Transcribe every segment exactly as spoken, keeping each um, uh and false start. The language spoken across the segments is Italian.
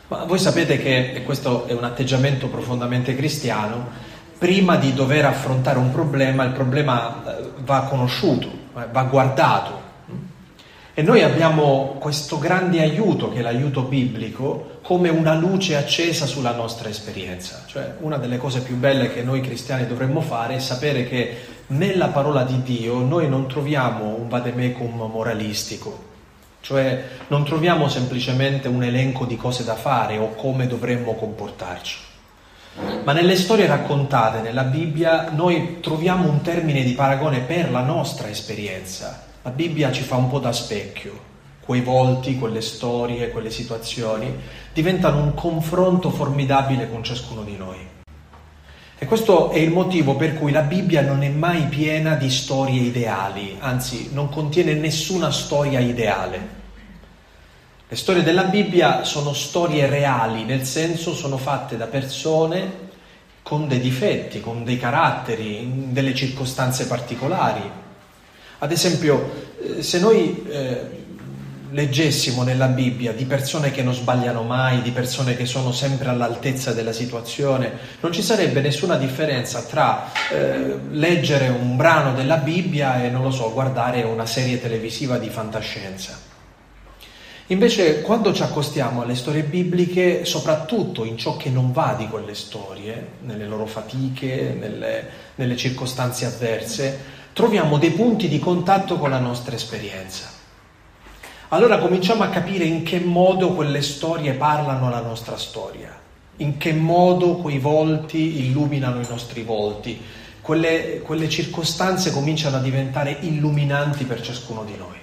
Ma voi sapete che, e questo è un atteggiamento profondamente cristiano, prima di dover affrontare un problema, il problema va conosciuto, va guardato. E noi abbiamo questo grande aiuto, che è l'aiuto biblico, come una luce accesa sulla nostra esperienza. Cioè, una delle cose più belle che noi cristiani dovremmo fare è sapere che nella parola di Dio noi non troviamo un vademecum moralistico, cioè non troviamo semplicemente un elenco di cose da fare o come dovremmo comportarci. Ma nelle storie raccontate nella Bibbia noi troviamo un termine di paragone per la nostra esperienza. La Bibbia ci fa un po' da specchio, quei volti, quelle storie, quelle situazioni diventano un confronto formidabile con ciascuno di noi. E questo è il motivo per cui la Bibbia non è mai piena di storie ideali, anzi non contiene nessuna storia ideale. Le storie della Bibbia sono storie reali, nel senso sono fatte da persone con dei difetti, con dei caratteri, in delle circostanze particolari. Ad esempio, se noi eh, leggessimo nella Bibbia di persone che non sbagliano mai, di persone che sono sempre all'altezza della situazione, non ci sarebbe nessuna differenza tra eh, leggere un brano della Bibbia e, non lo so, guardare una serie televisiva di fantascienza. Invece, quando ci accostiamo alle storie bibliche, soprattutto in ciò che non va di quelle storie, nelle loro fatiche, nelle, nelle circostanze avverse, troviamo dei punti di contatto con la nostra esperienza. Allora cominciamo a capire in che modo quelle storie parlano la nostra storia, in che modo quei volti illuminano i nostri volti, quelle, quelle circostanze cominciano a diventare illuminanti per ciascuno di noi.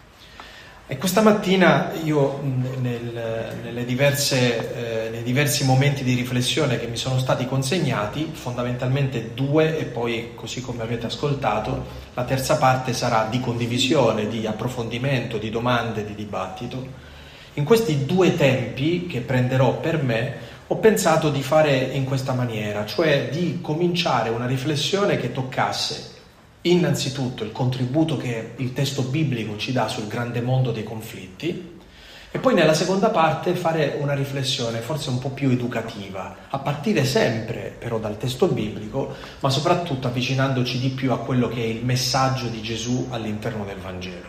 E questa mattina io nel, nelle diverse, eh, nei diversi momenti di riflessione che mi sono stati consegnati, fondamentalmente due e poi, così come avete ascoltato, la terza parte sarà di condivisione, di approfondimento, di domande, di dibattito. In questi due tempi che prenderò per me ho pensato di fare in questa maniera, cioè di cominciare una riflessione che toccasse innanzitutto il contributo che il testo biblico ci dà sul grande mondo dei conflitti e poi nella seconda parte fare una riflessione forse un po' più educativa, a partire sempre però dal testo biblico, ma soprattutto avvicinandoci di più a quello che è il messaggio di Gesù all'interno del Vangelo.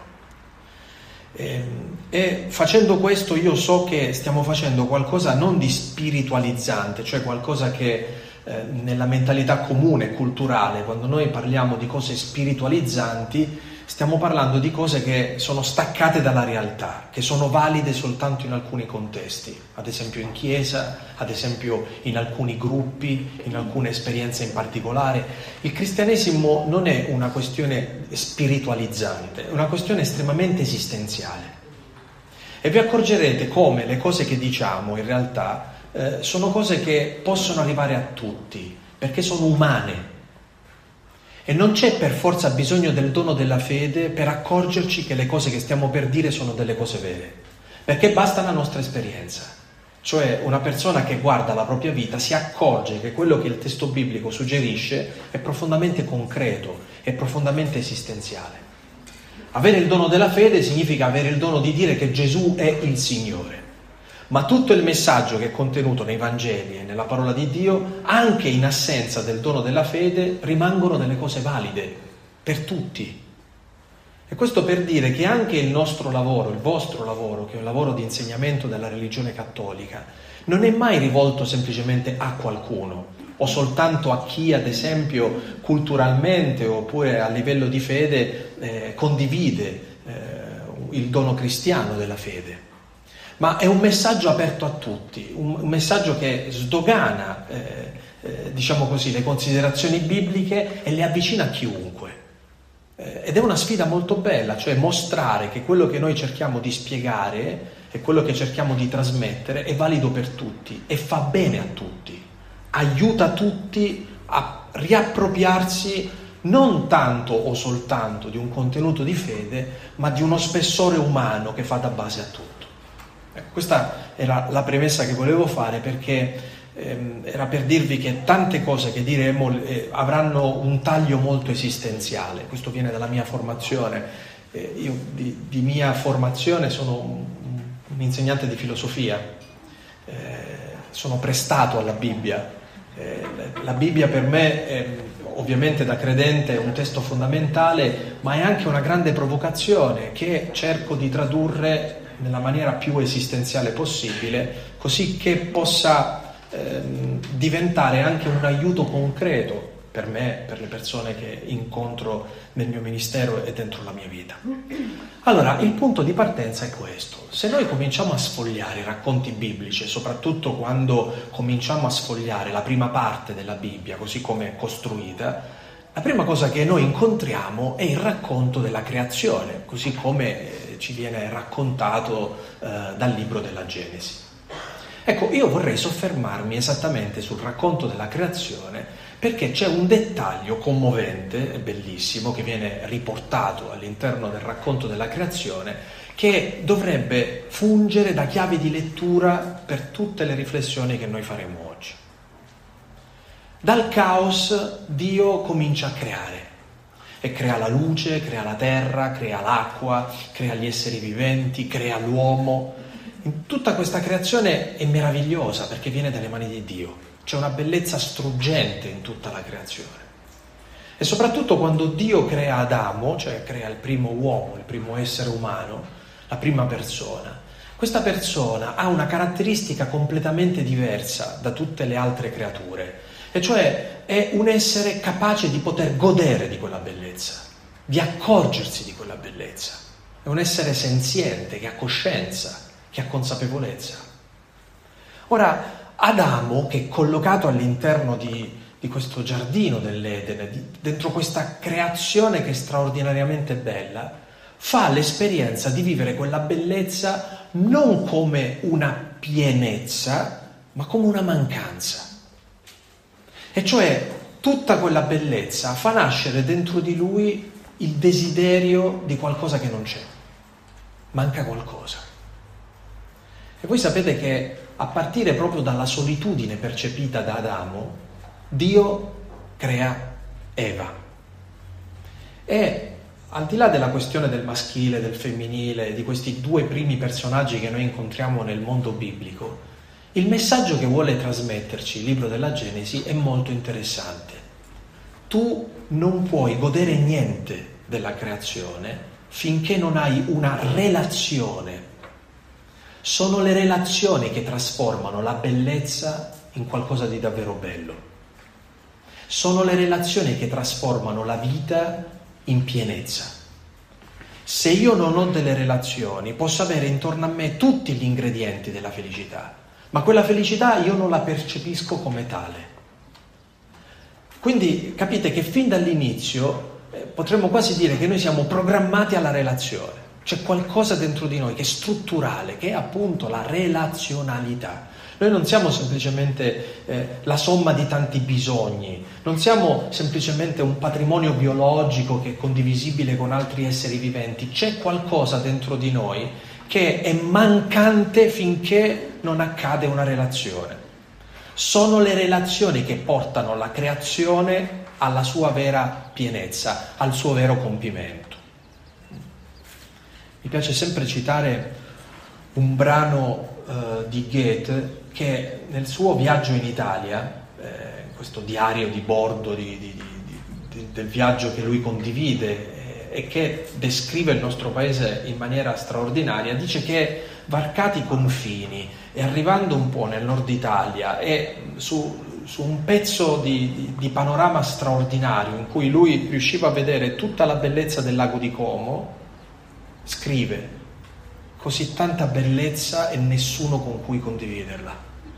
E, e facendo questo io so che stiamo facendo qualcosa non di spiritualizzante, cioè qualcosa che Eh, nella mentalità comune, culturale, quando noi parliamo di cose spiritualizzanti, stiamo parlando di cose che sono staccate dalla realtà, che sono valide soltanto in alcuni contesti, ad esempio in chiesa, ad esempio in alcuni gruppi, in alcune esperienze in particolare. Il cristianesimo non è una questione spiritualizzante, è una questione estremamente esistenziale. E vi accorgerete come le cose che diciamo in realtà Eh, sono cose che possono arrivare a tutti, perché sono umane. E non c'è per forza bisogno del dono della fede per accorgerci che le cose che stiamo per dire sono delle cose vere, perché basta la nostra esperienza. Cioè una persona che guarda la propria vita si accorge che quello che il testo biblico suggerisce è profondamente concreto, è profondamente esistenziale. Avere il dono della fede significa avere il dono di dire che Gesù è il Signore. Ma tutto il messaggio che è contenuto nei Vangeli e nella parola di Dio, anche in assenza del dono della fede, rimangono delle cose valide per tutti. E questo per dire che anche il nostro lavoro, il vostro lavoro, che è un lavoro di insegnamento della religione cattolica, non è mai rivolto semplicemente a qualcuno o soltanto a chi, ad esempio, culturalmente oppure a livello di fede eh, condivide eh, il dono cristiano della fede. Ma è un messaggio aperto a tutti, un, un messaggio che sdogana, eh, eh, diciamo così, le considerazioni bibliche e le avvicina a chiunque. Eh, ed è una sfida molto bella, cioè mostrare che quello che noi cerchiamo di spiegare e quello che cerchiamo di trasmettere è valido per tutti e fa bene a tutti, aiuta tutti a riappropriarsi non tanto o soltanto di un contenuto di fede, ma di uno spessore umano che fa da base a tutto. Questa era la premessa che volevo fare, perché ehm, era per dirvi che tante cose che diremo eh, avranno un taglio molto esistenziale. Questo viene dalla mia formazione. Eh, io di, di mia formazione sono un, un insegnante di filosofia eh, sono prestato alla Bibbia. Eh, la Bibbia per me è, ovviamente da credente, è un testo fondamentale, ma è anche una grande provocazione che cerco di tradurre nella maniera più esistenziale possibile, così che possa ehm, diventare anche un aiuto concreto per me, per le persone che incontro nel mio ministero e dentro la mia vita. Allora, il punto di partenza è questo. Se noi cominciamo a sfogliare i racconti biblici, soprattutto quando cominciamo a sfogliare la prima parte della Bibbia, così come è costruita, la prima cosa che noi incontriamo è il racconto della creazione, così come ci viene raccontato eh, dal libro della Genesi. Ecco, io vorrei soffermarmi esattamente sul racconto della creazione, perché c'è un dettaglio commovente e bellissimo che viene riportato all'interno del racconto della creazione, che dovrebbe fungere da chiave di lettura per tutte le riflessioni che noi faremo oggi. Dal caos Dio comincia a creare, e crea la luce, crea la terra, crea l'acqua, crea gli esseri viventi, crea l'uomo. In tutta questa creazione è meravigliosa perché viene dalle mani di Dio. C'è una bellezza struggente in tutta la creazione. E soprattutto quando Dio crea Adamo, cioè crea il primo uomo, il primo essere umano, la prima persona, questa persona ha una caratteristica completamente diversa da tutte le altre creature, e cioè è un essere capace di poter godere di quella bellezza, di accorgersi di quella bellezza. È un essere senziente, che ha coscienza, che ha consapevolezza. Ora, Adamo, che è collocato all'interno di, di questo giardino dell'Edene, di, dentro questa creazione che è straordinariamente bella, fa l'esperienza di vivere quella bellezza non come una pienezza, ma come una mancanza. E cioè tutta quella bellezza fa nascere dentro di lui il desiderio di qualcosa che non c'è. Manca qualcosa. E voi sapete che a partire proprio dalla solitudine percepita da Adamo, Dio crea Eva. E al di là della questione del maschile, del femminile, di questi due primi personaggi che noi incontriamo nel mondo biblico, il messaggio che vuole trasmetterci il libro della Genesi è molto interessante. Tu non puoi godere niente della creazione finché non hai una relazione. Sono le relazioni che trasformano la bellezza in qualcosa di davvero bello. Sono le relazioni che trasformano la vita in pienezza. Se io non ho delle relazioni, posso avere intorno a me tutti gli ingredienti della felicità, ma quella felicità io non la percepisco come tale. Quindi capite che fin dall'inizio eh, potremmo quasi dire che noi siamo programmati alla relazione. C'è qualcosa dentro di noi che è strutturale, che è appunto la relazionalità. Noi non siamo semplicemente eh, la somma di tanti bisogni, non siamo semplicemente un patrimonio biologico che è condivisibile con altri esseri viventi. C'è qualcosa dentro di noi che è mancante finché non accade una relazione. Sono le relazioni che portano la creazione alla sua vera pienezza, al suo vero compimento. Mi piace sempre citare un brano uh, di Goethe che nel suo viaggio in Italia, eh, questo diario di bordo di, di, di, di, del viaggio che lui condivide eh, e che descrive il nostro paese in maniera straordinaria, dice che varcati i confini e arrivando un po' nel nord Italia e su, su un pezzo di, di, di panorama straordinario in cui lui riusciva a vedere tutta la bellezza del lago di Como, scrive: così tanta bellezza e nessuno con cui condividerla.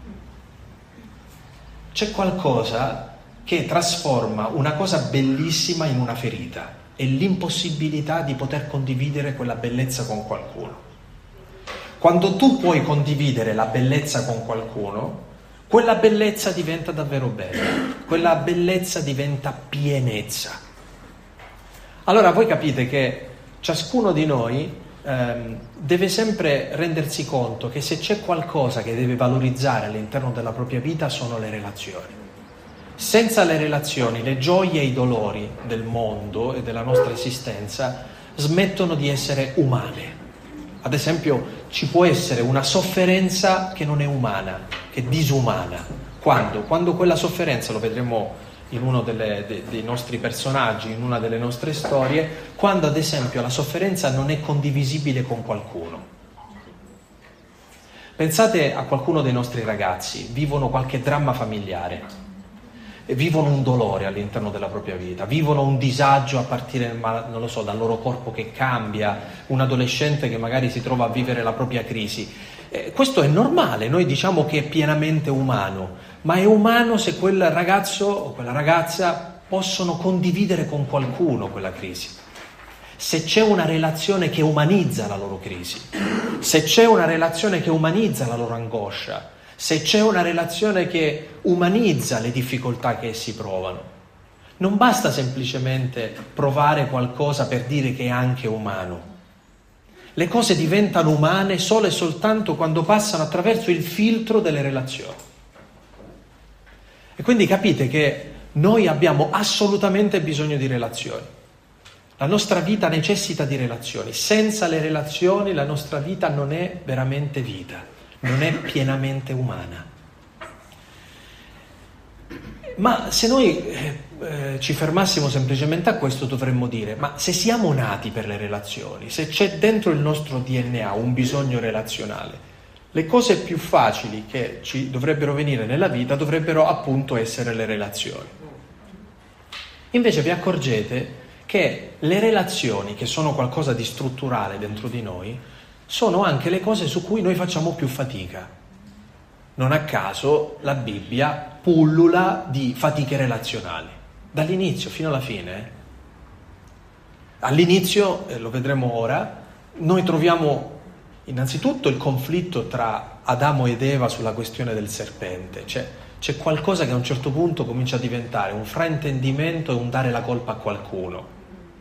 C'è qualcosa che trasforma una cosa bellissima in una ferita, è l'impossibilità di poter condividere quella bellezza con qualcuno. Quando tu puoi condividere la bellezza con qualcuno, quella bellezza diventa davvero bella, quella bellezza diventa pienezza. Allora voi capite che ciascuno di noi ehm, deve sempre rendersi conto che se c'è qualcosa che deve valorizzare all'interno della propria vita sono le relazioni. Senza le relazioni, le gioie e i dolori del mondo e della nostra esistenza smettono di essere umane. Ad esempio, ci può essere una sofferenza che non è umana, che è disumana. Quando? Quando quella sofferenza, lo vedremo in uno delle, de, dei nostri personaggi, in una delle nostre storie, quando ad esempio la sofferenza non è condivisibile con qualcuno. Pensate a qualcuno dei nostri ragazzi, vivono qualche dramma familiare, vivono un dolore all'interno della propria vita, vivono un disagio a partire, non lo so, dal loro corpo che cambia, un adolescente che magari si trova a vivere la propria crisi. Eh, questo è normale, noi diciamo che è pienamente umano, ma è umano se quel ragazzo o quella ragazza possono condividere con qualcuno quella crisi. Se c'è una relazione che umanizza la loro crisi, se c'è una relazione che umanizza la loro angoscia, se c'è una relazione che umanizza le difficoltà che essi provano, non basta semplicemente provare qualcosa per dire che è anche umano. Le cose diventano umane solo e soltanto quando passano attraverso il filtro delle relazioni. E quindi capite che noi abbiamo assolutamente bisogno di relazioni. La nostra vita necessita di relazioni. Senza le relazioni la nostra vita non è veramente vita, non è pienamente umana. Ma se noi eh, eh, ci fermassimo semplicemente a questo, dovremmo dire: ma se siamo nati per le relazioni, se c'è dentro il nostro D N A un bisogno relazionale, le cose più facili che ci dovrebbero venire nella vita dovrebbero appunto essere le relazioni. Invece vi accorgete che le relazioni, che sono qualcosa di strutturale dentro di noi, sono anche le cose su cui noi facciamo più fatica. Non a caso la Bibbia pullula di fatiche relazionali, dall'inizio fino alla fine. All'inizio, e lo vedremo ora, noi troviamo innanzitutto il conflitto tra Adamo ed Eva sulla questione del serpente. C'è, c'è qualcosa che a un certo punto comincia a diventare un fraintendimento e un dare la colpa a qualcuno.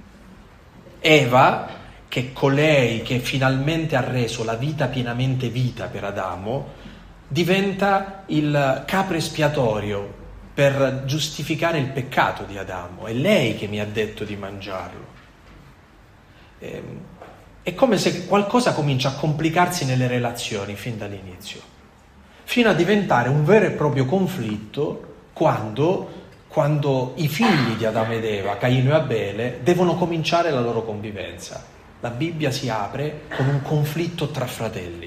Eva, che colei che finalmente ha reso la vita pienamente vita per Adamo, diventa il capro espiatorio per giustificare il peccato di Adamo. È lei che mi ha detto di mangiarlo. È come se qualcosa comincia a complicarsi nelle relazioni fin dall'inizio, fino a diventare un vero e proprio conflitto quando... quando i figli di Adamo ed Eva, Caino e Abele, devono cominciare la loro convivenza. La Bibbia si apre con un conflitto tra fratelli.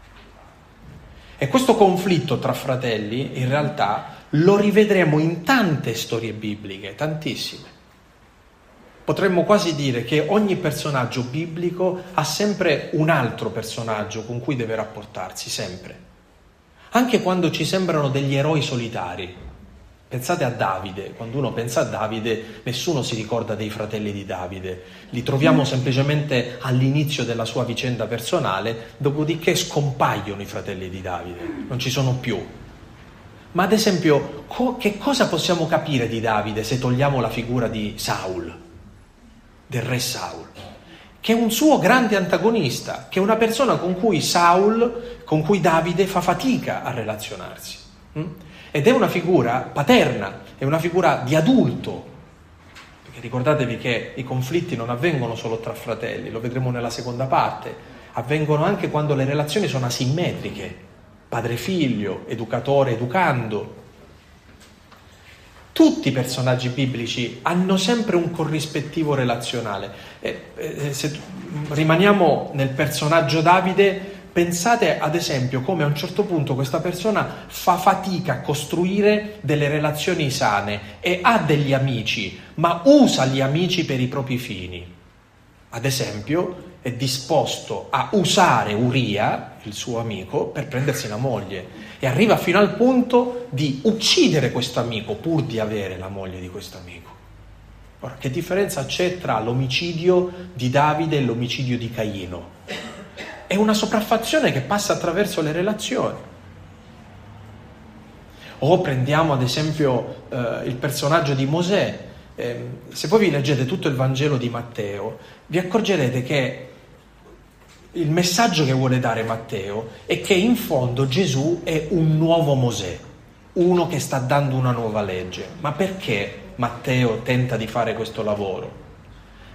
E questo conflitto tra fratelli, in realtà, lo rivedremo in tante storie bibliche, tantissime. Potremmo quasi dire che ogni personaggio biblico ha sempre un altro personaggio con cui deve rapportarsi, sempre. Anche quando ci sembrano degli eroi solitari. Pensate a Davide. Quando uno pensa a Davide, nessuno si ricorda dei fratelli di Davide, li troviamo semplicemente all'inizio della sua vicenda personale, dopodiché scompaiono i fratelli di Davide, non ci sono più. Ma ad esempio, co- che cosa possiamo capire di Davide se togliamo la figura di Saul, del re Saul, che è un suo grande antagonista, che è una persona con cui Saul, con cui Davide fa fatica a relazionarsi. Mm? Ed è una figura paterna, è una figura di adulto, perché ricordatevi che i conflitti non avvengono solo tra fratelli, lo vedremo nella seconda parte, avvengono anche quando le relazioni sono asimmetriche, padre-figlio, educatore-educando. Tutti i personaggi biblici hanno sempre un corrispettivo relazionale. E, e, se rimaniamo nel personaggio Davide, pensate ad esempio come a un certo punto questa persona fa fatica a costruire delle relazioni sane e ha degli amici, ma usa gli amici per i propri fini. Ad esempio è disposto a usare Uria, il suo amico, per prendersi la moglie, e arriva fino al punto di uccidere questo amico pur di avere la moglie di questo amico. Ora, che differenza c'è tra l'omicidio di Davide e l'omicidio di Caino? È una sopraffazione che passa attraverso le relazioni. O prendiamo ad esempio eh, il personaggio di Mosè. Eh, se voi vi leggete tutto il Vangelo di Matteo, vi accorgerete che il messaggio che vuole dare Matteo è che in fondo Gesù è un nuovo Mosè, uno che sta dando una nuova legge. Ma perché Matteo tenta di fare questo lavoro?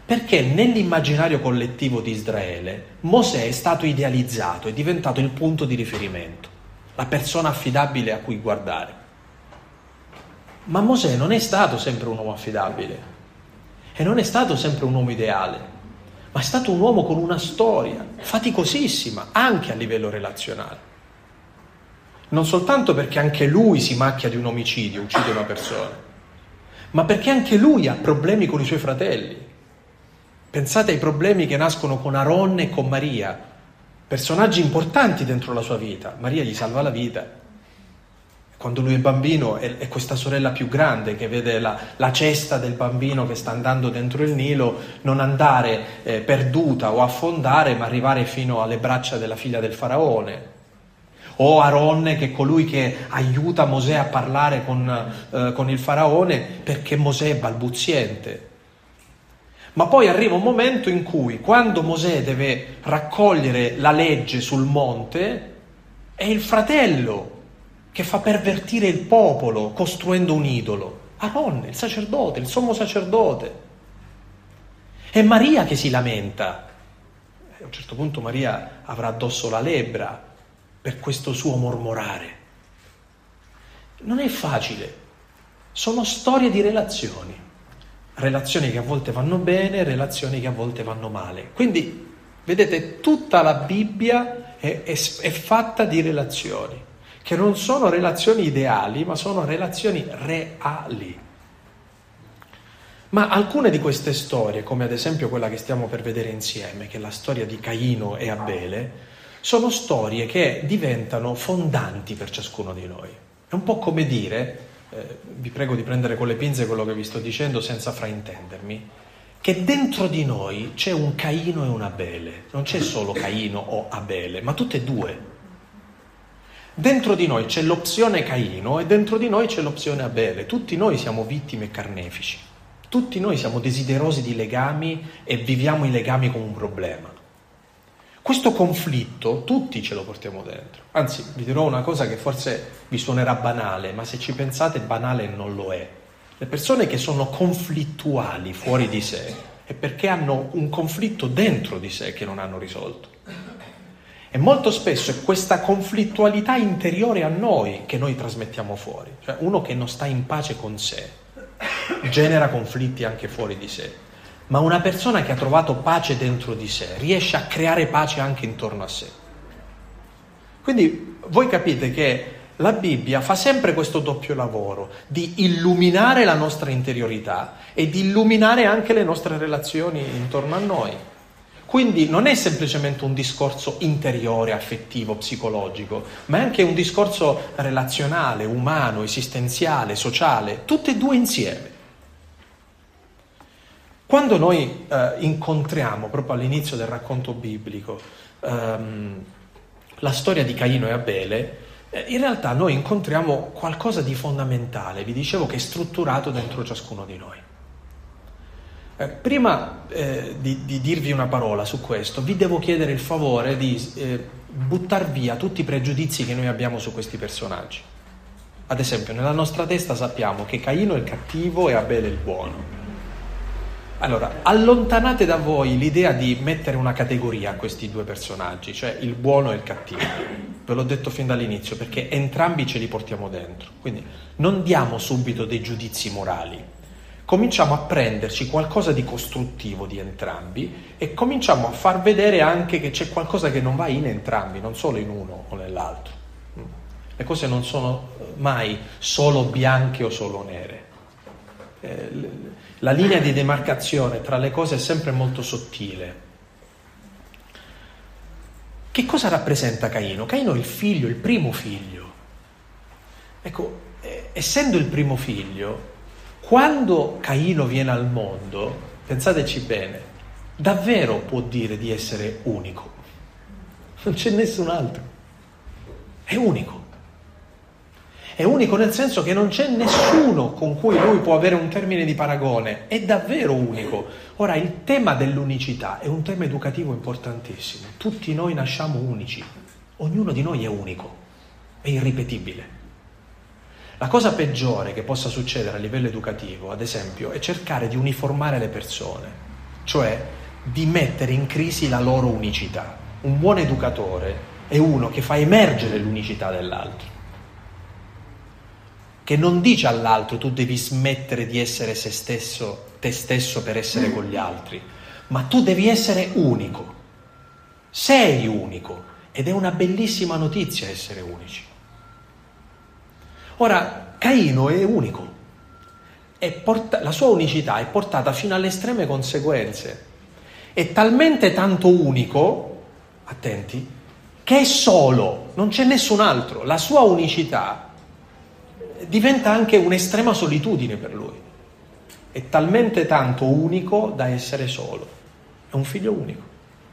Perché nell'immaginario collettivo di Israele Mosè è stato idealizzato, è diventato il punto di riferimento, la persona affidabile a cui guardare. Ma Mosè non è stato sempre un uomo affidabile e non è stato sempre un uomo ideale, ma è stato un uomo con una storia faticosissima anche a livello relazionale. Non soltanto perché anche lui si macchia di un omicidio, uccide una persona, ma perché anche lui ha problemi con i suoi fratelli. Pensate ai problemi che nascono con Aaron e con Maria, personaggi importanti dentro la sua vita. Maria gli salva la vita. Quando lui è bambino è, è questa sorella più grande che vede la, la cesta del bambino che sta andando dentro il Nilo non andare eh, perduta o affondare, ma arrivare fino alle braccia della figlia del faraone. O Aaron, che è colui che aiuta Mosè a parlare con, eh, con il faraone perché Mosè è balbuziente. Ma poi arriva un momento in cui, quando Mosè deve raccogliere la legge sul monte, è il fratello che fa pervertire il popolo costruendo un idolo. Aaron, il sacerdote, il sommo sacerdote. È Maria che si lamenta. A un certo punto Maria avrà addosso la lebbra per questo suo mormorare. Non è facile. Sono storie di relazioni. Relazioni che a volte vanno bene, relazioni che a volte vanno male. Quindi, vedete, tutta la Bibbia è, è, è fatta di relazioni, che non sono relazioni ideali, ma sono relazioni reali. Ma alcune di queste storie, come ad esempio quella che stiamo per vedere insieme, che è la storia di Caino e Abele, sono storie che diventano fondanti per ciascuno di noi. È un po' come dire... Eh, vi prego di prendere con le pinze quello che vi sto dicendo senza fraintendermi, che dentro di noi c'è un Caino e un Abele, non c'è solo Caino o Abele, ma tutte e due. Dentro di noi c'è l'opzione Caino e dentro di noi c'è l'opzione Abele. Tutti noi siamo vittime e carnefici, tutti noi siamo desiderosi di legami e viviamo i legami come un problema. Questo conflitto tutti ce lo portiamo dentro. Anzi, vi dirò una cosa che forse vi suonerà banale, ma se ci pensate banale non lo è. Le persone che sono conflittuali fuori di sé è perché hanno un conflitto dentro di sé che non hanno risolto. E molto spesso è questa conflittualità interiore a noi che noi trasmettiamo fuori. Cioè uno che non sta in pace con sé genera conflitti anche fuori di sé. Ma una persona che ha trovato pace dentro di sé riesce a creare pace anche intorno a sé. Quindi voi capite che la Bibbia fa sempre questo doppio lavoro di illuminare la nostra interiorità e di illuminare anche le nostre relazioni intorno a noi. Quindi non è semplicemente un discorso interiore, affettivo, psicologico, ma è anche un discorso relazionale, umano, esistenziale, sociale, tutte e due insieme. Quando noi eh, incontriamo, proprio all'inizio del racconto biblico, ehm, la storia di Caino e Abele, eh, in realtà noi incontriamo qualcosa di fondamentale, vi dicevo che è strutturato dentro ciascuno di noi. Eh, prima eh, di, di dirvi una parola su questo, vi devo chiedere il favore di eh, buttar via tutti i pregiudizi che noi abbiamo su questi personaggi. Ad esempio, nella nostra testa sappiamo che Caino è il cattivo e Abele è il buono. Allora, allontanate da voi l'idea di mettere una categoria a questi due personaggi, cioè il buono e il cattivo. Ve l'ho detto fin dall'inizio, perché entrambi ce li portiamo dentro. Quindi non diamo subito dei giudizi morali. Cominciamo a prenderci qualcosa di costruttivo di entrambi e cominciamo a far vedere anche che c'è qualcosa che non va in entrambi, non solo in uno o nell'altro. Le cose non sono mai solo bianche o solo nere. La linea di demarcazione tra le cose è sempre molto sottile. Che cosa rappresenta Caino? Caino è il figlio, il primo figlio. Ecco, eh, essendo il primo figlio, quando Caino viene al mondo, pensateci bene, davvero può dire di essere unico. Non c'è nessun altro. È unico. È unico nel senso che non c'è nessuno con cui lui può avere un termine di paragone, è davvero unico. Ora, il tema dell'unicità è un tema educativo importantissimo. Tutti noi nasciamo unici, ognuno di noi è unico, è irripetibile. La cosa peggiore che possa succedere a livello educativo, ad esempio, è cercare di uniformare le persone. cioè di mettere in crisi la loro unicità. Un buon educatore è uno che fa emergere l'unicità dell'altro, che non dice all'altro tu devi smettere di essere se stesso, te stesso per essere con gli altri, ma tu devi essere unico, sei unico, ed è una bellissima notizia essere unici. Ora, Caino è unico, è porta- la sua unicità è portata fino alle estreme conseguenze, è talmente tanto unico, attenti, che è solo, non c'è nessun altro, la sua unicità diventa anche un'estrema solitudine per lui. È talmente tanto unico da essere solo. È un figlio unico.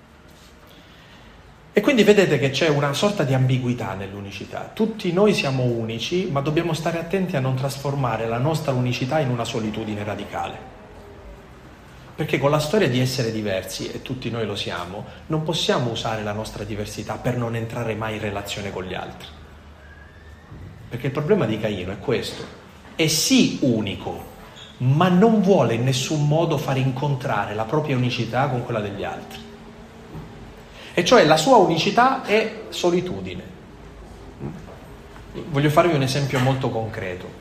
E quindi vedete che c'è una sorta di ambiguità nell'unicità. Tutti noi siamo unici, ma dobbiamo stare attenti a non trasformare la nostra unicità in una solitudine radicale. Perché con la storia di essere diversi, e tutti noi lo siamo, non possiamo usare la nostra diversità per non entrare mai in relazione con gli altri. Perché il problema di Caino è questo: è sì unico, ma non vuole in nessun modo far incontrare la propria unicità con quella degli altri. E cioè la sua unicità è solitudine. Voglio farvi un esempio molto concreto.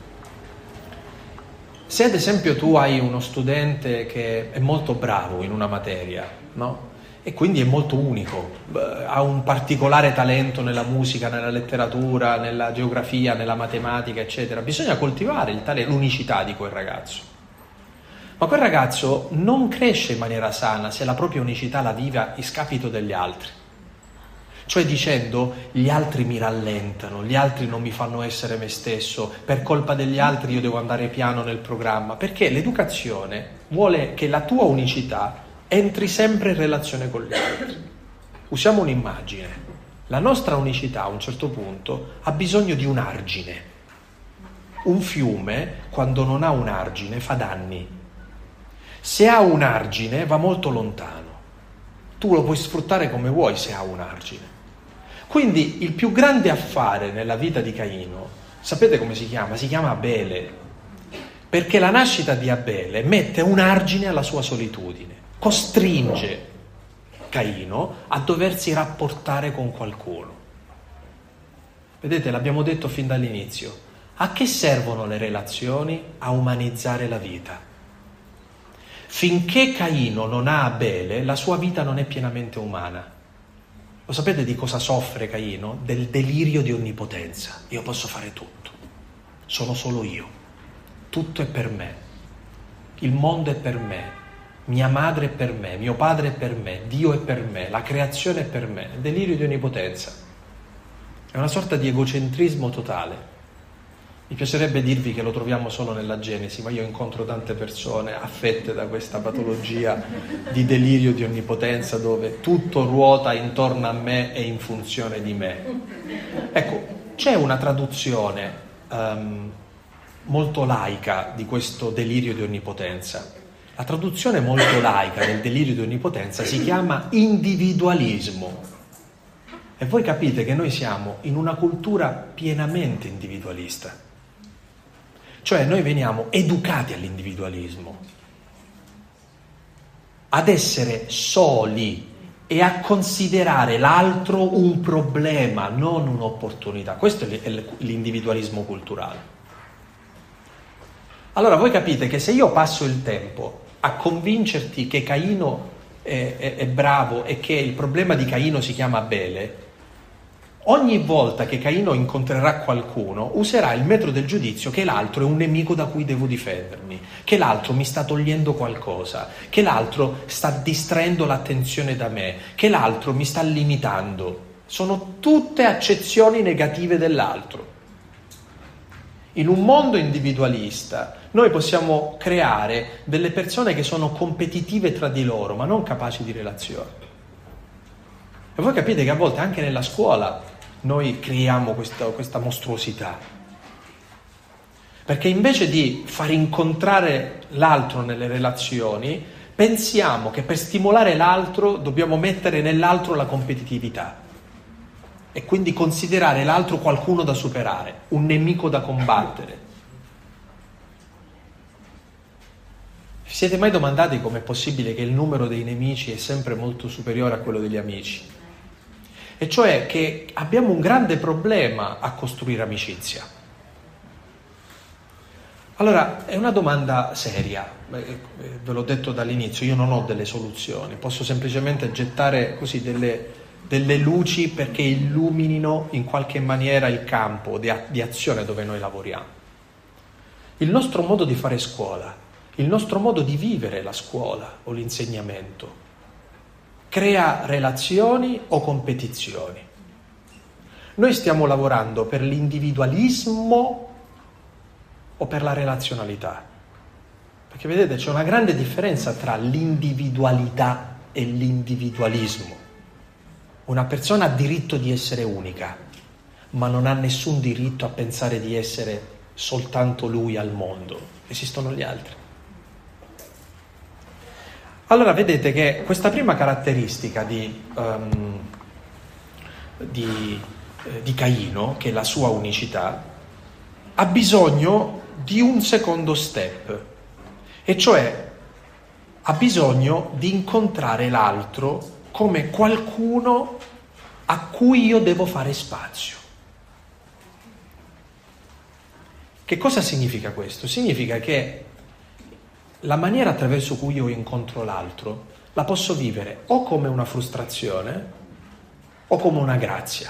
Se ad esempio tu hai uno studente che è molto bravo in una materia, no? E quindi è molto unico, ha un particolare talento nella musica, nella letteratura, nella geografia, nella matematica, eccetera, bisogna coltivare il talento, l'unicità di quel ragazzo. Ma quel ragazzo non cresce in maniera sana se la propria unicità la vive a scapito degli altri. Cioè dicendo, gli altri mi rallentano, gli altri non mi fanno essere me stesso, per colpa degli altri io devo andare piano nel programma, perché l'educazione vuole che la tua unicità entri sempre in relazione con gli altri. Usiamo un'immagine. La nostra unicità a un certo punto ha bisogno di un argine. Un fiume, quando non ha un argine, fa danni. Se ha un argine, va molto lontano. Tu lo puoi sfruttare come vuoi se ha un argine. Quindi il più grande affare nella vita di Caino, sapete come si chiama? Si chiama Abele, perché la nascita di Abele mette un argine alla sua solitudine, costringe Caino a doversi rapportare con qualcuno. Vedete, l'abbiamo detto fin dall'inizio, a che servono le relazioni? A umanizzare la vita. Finché Caino non ha Abele, la sua vita non è pienamente umana. Lo sapete di cosa soffre Caino? Del delirio di onnipotenza. Io posso fare tutto, sono solo io, tutto è per me, il mondo è per me, mia madre è per me, mio padre è per me, Dio è per me, la creazione è per me. Delirio di onnipotenza, è una sorta di egocentrismo totale. Mi piacerebbe dirvi che lo troviamo solo nella Genesi, ma io incontro tante persone affette da questa patologia di delirio di onnipotenza, dove tutto ruota intorno a me e in funzione di me. Ecco, c'è una traduzione um, molto laica di questo delirio di onnipotenza. La traduzione molto laica del delirio di onnipotenza si chiama individualismo. E voi capite che noi siamo in una cultura pienamente individualista. Cioè noi veniamo educati all'individualismo, ad essere soli e a considerare l'altro un problema, non un'opportunità. Questo è l'individualismo culturale. Allora voi capite che se io passo il tempo a convincerti che Caino è, è, è bravo e che il problema di Caino si chiama Abele, ogni volta che Caino incontrerà qualcuno userà il metro del giudizio che l'altro è un nemico da cui devo difendermi, che l'altro mi sta togliendo qualcosa, che l'altro sta distraendo l'attenzione da me, che l'altro mi sta limitando. Sono tutte accezioni negative dell'altro. In un mondo individualista noi possiamo creare delle persone che sono competitive tra di loro, ma non capaci di relazione. E voi capite che a volte anche nella scuola noi creiamo questa, questa mostruosità, perché invece di far incontrare l'altro nelle relazioni, pensiamo che per stimolare l'altro dobbiamo mettere nell'altro la competitività e quindi considerare l'altro qualcuno da superare, un nemico da combattere. Vi siete mai domandati com'è possibile che il numero dei nemici è sempre molto superiore a quello degli amici? E cioè che abbiamo un grande problema a costruire amicizia. Allora, è una domanda seria, ve l'ho detto dall'inizio, io non ho delle soluzioni, posso semplicemente gettare così delle, delle luci perché illuminino in qualche maniera il campo di, di azione dove noi lavoriamo. Il nostro modo di fare scuola, il nostro modo di vivere la scuola o l'insegnamento, crea relazioni o competizioni. Noi stiamo lavorando per l'individualismo o per la relazionalità? Perché vedete, c'è una grande differenza tra l'individualità e l'individualismo. Una persona ha diritto di essere unica, ma non ha nessun diritto a pensare di essere soltanto lui al mondo. Esistono gli altri. Allora vedete che questa prima caratteristica di, um, di, eh, di Caino, che è la sua unicità, ha bisogno di un secondo step, e cioè ha bisogno di incontrare l'altro come qualcuno a cui io devo fare spazio. Che cosa significa questo? Significa che la maniera attraverso cui io incontro l'altro la posso vivere o come una frustrazione o come una grazia.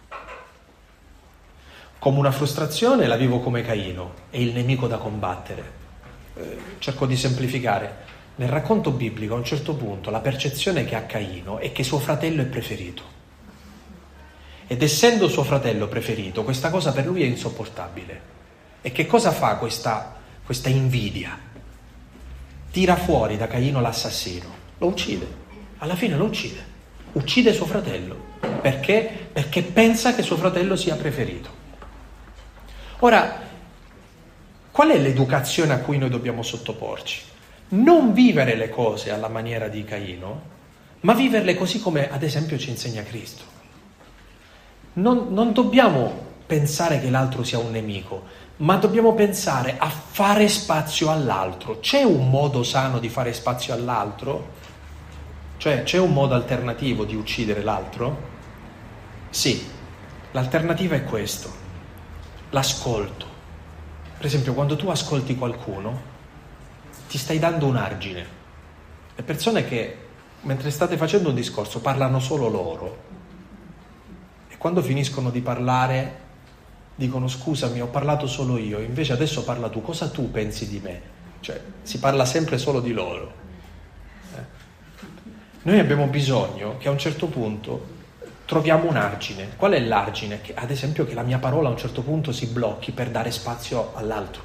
Come una frustrazione la vivo come Caino, è il nemico da combattere. Eh, cerco di semplificare. Nel racconto biblico a un certo punto la percezione che ha Caino è che suo fratello è preferito. Ed essendo suo fratello preferito, questa cosa per lui è insopportabile. E che cosa fa questa, questa invidia? Tira fuori da Caino l'assassino, lo uccide, alla fine lo uccide, uccide suo fratello. Perché? Perché pensa che suo fratello sia preferito. Ora, qual è l'educazione a cui noi dobbiamo sottoporci? Non vivere le cose alla maniera di Caino, ma viverle così come ad esempio ci insegna Cristo. Non, non dobbiamo pensare che l'altro sia un nemico, ma dobbiamo pensare a fare spazio all'altro. C'è un modo sano di fare spazio all'altro? Cioè, c'è un modo alternativo di uccidere l'altro? Sì, l'alternativa è questo. L'ascolto. Per esempio, quando tu ascolti qualcuno, ti stai dando un argine. Le persone che, mentre state facendo un discorso, parlano solo loro. E quando finiscono di parlare, dicono scusami, ho parlato solo io, invece adesso parla tu, cosa tu pensi di me? Cioè, si parla sempre solo di loro. Eh? Noi abbiamo bisogno che a un certo punto troviamo un argine. Qual è l'argine? Che, ad esempio, che la mia parola a un certo punto si blocchi per dare spazio all'altro.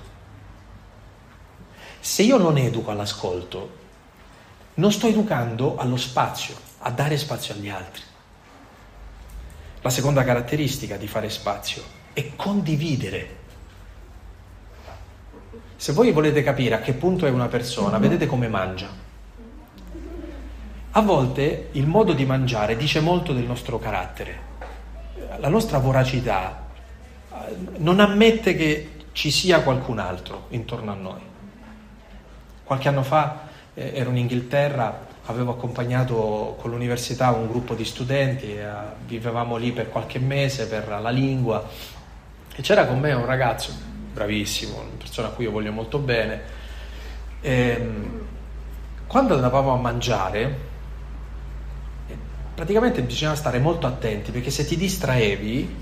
Se io non educo all'ascolto, non sto educando allo spazio, a dare spazio agli altri. La seconda caratteristica di fare spazio è condividere. Se voi volete capire a che punto è una persona, vedete come mangia. A volte il modo di mangiare dice molto del nostro carattere. La nostra voracità non ammette che ci sia qualcun altro intorno a noi. Qualche anno fa eh, ero in Inghilterra, avevo accompagnato con l'università un gruppo di studenti, eh, vivevamo lì per qualche mese per la lingua, e c'era con me un ragazzo bravissimo, una persona a cui io voglio molto bene. E, quando andavamo a mangiare, praticamente bisognava stare molto attenti, perché se ti distraevi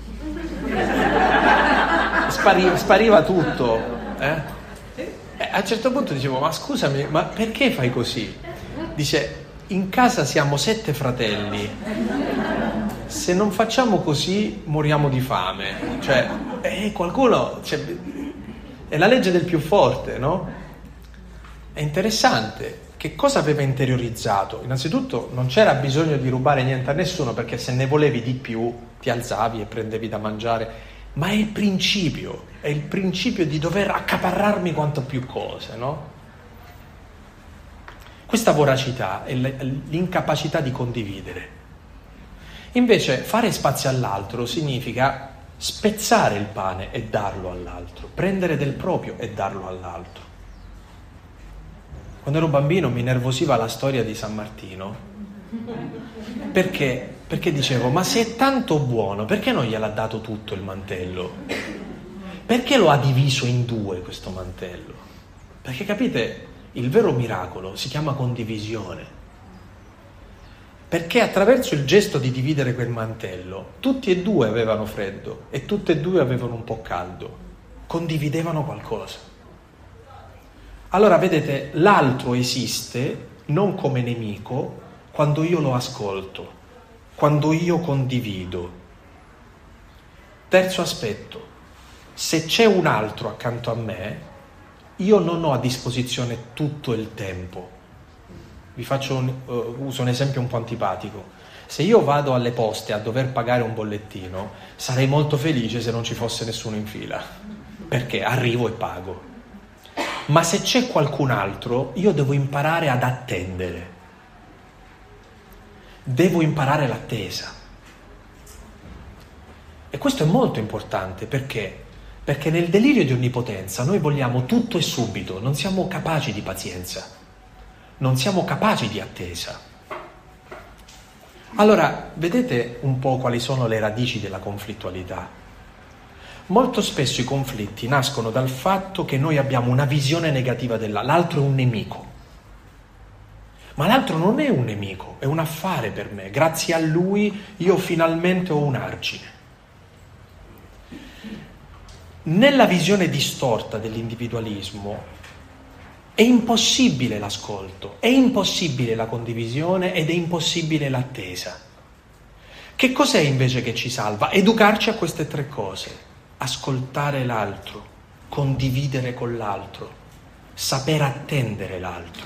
spariva, spariva tutto. Eh? E a un certo punto dicevo, ma scusami, ma perché fai così? Dice, in casa siamo sette fratelli, se non facciamo così moriamo di fame. Cioè, eh, qualcuno... Cioè, è la legge del più forte, no? È interessante. Che cosa aveva interiorizzato? Innanzitutto non c'era bisogno di rubare niente a nessuno, perché se ne volevi di più ti alzavi e prendevi da mangiare, ma è il principio, è il principio di dover accaparrarmi quanto più cose, no? Questa voracità è l'incapacità di condividere. Invece fare spazio all'altro significa spezzare il pane e darlo all'altro, prendere del proprio e darlo all'altro. Quando ero bambino mi nervosiva la storia di San Martino, perché, perché dicevo, ma se è tanto buono, perché non gliel'ha dato tutto il mantello? Perché lo ha diviso in due questo mantello? Perché capite, il vero miracolo si chiama condivisione. Perché attraverso il gesto di dividere quel mantello, tutti e due avevano freddo e tutti e due avevano un po' caldo, condividevano qualcosa. Allora vedete, l'altro esiste non come nemico quando io lo ascolto, quando io condivido. Terzo aspetto, se c'è un altro accanto a me, io non ho a disposizione tutto il tempo. Vi faccio un, uh, uso un esempio un po' antipatico. Se io vado alle poste a dover pagare un bollettino, sarei molto felice se non ci fosse nessuno in fila, perché arrivo e pago. Ma se c'è qualcun altro, io devo imparare ad attendere. Devo imparare l'attesa. E questo è molto importante, perché? Perché nel delirio di onnipotenza noi vogliamo tutto e subito, non siamo capaci di pazienza, non siamo capaci di attesa. Allora, vedete un po' quali sono le radici della conflittualità? Molto spesso i conflitti nascono dal fatto che noi abbiamo una visione negativa dell'altro, l'altro è un nemico. Ma l'altro non è un nemico, è un affare per me. Grazie a lui io finalmente ho un argine. Nella visione distorta dell'individualismo è impossibile l'ascolto, è impossibile la condivisione ed è impossibile l'attesa. Che cos'è invece che ci salva? Educarci a queste tre cose. Ascoltare l'altro, condividere con l'altro, saper attendere l'altro.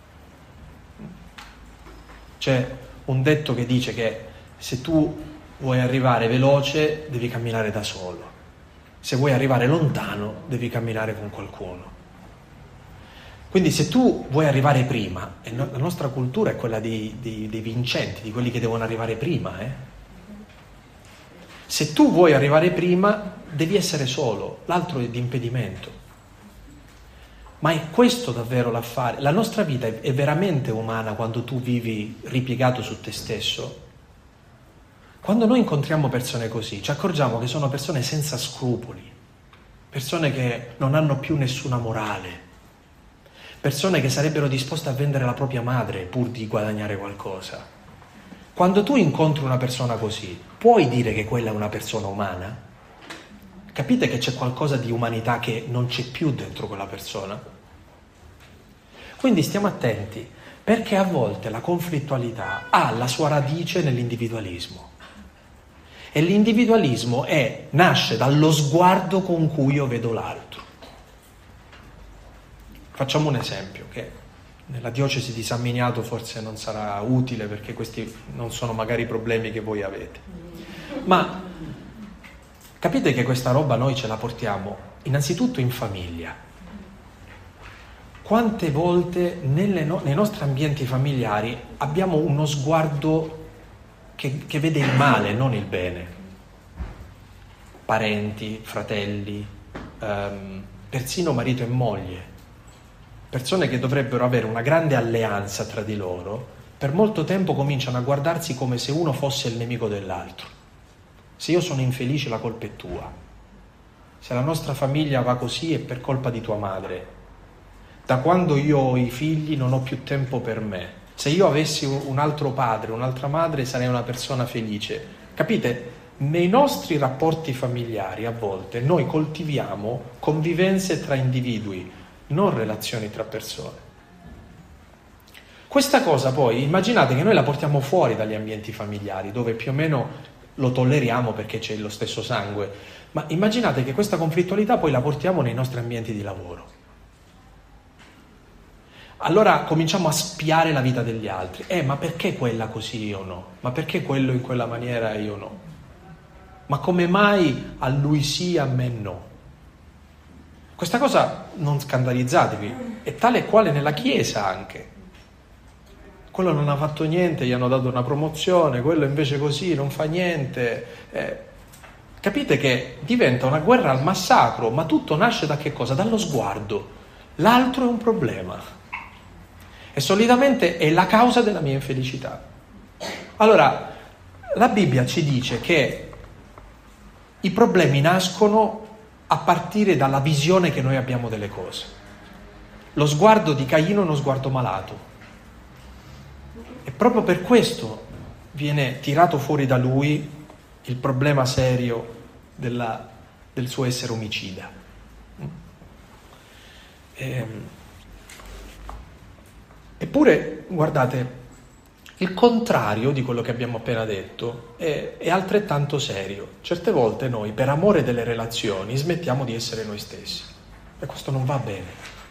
C'è un detto che dice che se tu vuoi arrivare veloce devi camminare da solo, se vuoi arrivare lontano devi camminare con qualcuno. Quindi se tu vuoi arrivare prima, e no, la nostra cultura è quella dei, dei, dei vincenti, di quelli che devono arrivare prima, eh? Se tu vuoi arrivare prima, devi essere solo, l'altro è di impedimento. Ma è questo davvero l'affare? La nostra vita è veramente umana quando tu vivi ripiegato su te stesso? Quando noi incontriamo persone così, ci accorgiamo che sono persone senza scrupoli, persone che non hanno più nessuna morale, persone che sarebbero disposte a vendere la propria madre pur di guadagnare qualcosa. Quando tu incontri una persona così, puoi dire che quella è una persona umana? Capite che c'è qualcosa di umanità che non c'è più dentro quella persona? Quindi stiamo attenti, perché a volte la conflittualità ha la sua radice nell'individualismo. E l'individualismo è, nasce dallo sguardo con cui io vedo l'altro. Facciamo un esempio che nella diocesi di San Miniato forse non sarà utile, perché questi non sono magari problemi che voi avete. Ma capite che questa roba noi ce la portiamo innanzitutto in famiglia. Quante volte nelle no- nei nostri ambienti familiari abbiamo uno sguardo che, che vede il male, non il bene. Parenti, fratelli, ehm, persino marito e moglie. Persone che dovrebbero avere una grande alleanza tra di loro, per molto tempo cominciano a guardarsi come se uno fosse il nemico dell'altro. Se io sono infelice la colpa è tua. Se la nostra famiglia va così è per colpa di tua madre. Da quando io ho i figli non ho più tempo per me. Se io avessi un altro padre, un'altra madre, sarei una persona felice. Capite? Nei nostri rapporti familiari a volte noi coltiviamo convivenze tra individui, non relazioni tra persone. Questa cosa poi, immaginate che noi la portiamo fuori dagli ambienti familiari, dove più o meno lo tolleriamo perché c'è lo stesso sangue, ma immaginate che questa conflittualità poi la portiamo nei nostri ambienti di lavoro. Allora cominciamo a spiare la vita degli altri. Eh, ma perché quella così io no? Ma perché quello in quella maniera io no? Ma come mai a lui sì, a me no? Questa cosa, non scandalizzatevi, è tale e quale nella Chiesa anche. Quello non ha fatto niente, gli hanno dato una promozione, quello invece così non fa niente. Eh, capite che diventa una guerra al massacro, ma tutto nasce da che cosa? Dallo sguardo. L'altro è un problema. e solitamente è la causa della mia infelicità. Allora, la Bibbia ci dice che i problemi nascono a partire dalla visione che noi abbiamo delle cose. Lo sguardo di Caino è uno sguardo malato. E proprio per questo viene tirato fuori da lui il problema serio della, del suo essere omicida. E, eppure, guardate, il contrario di quello che abbiamo appena detto è, è altrettanto serio. Certe volte noi, per amore delle relazioni, smettiamo di essere noi stessi. E questo non va bene.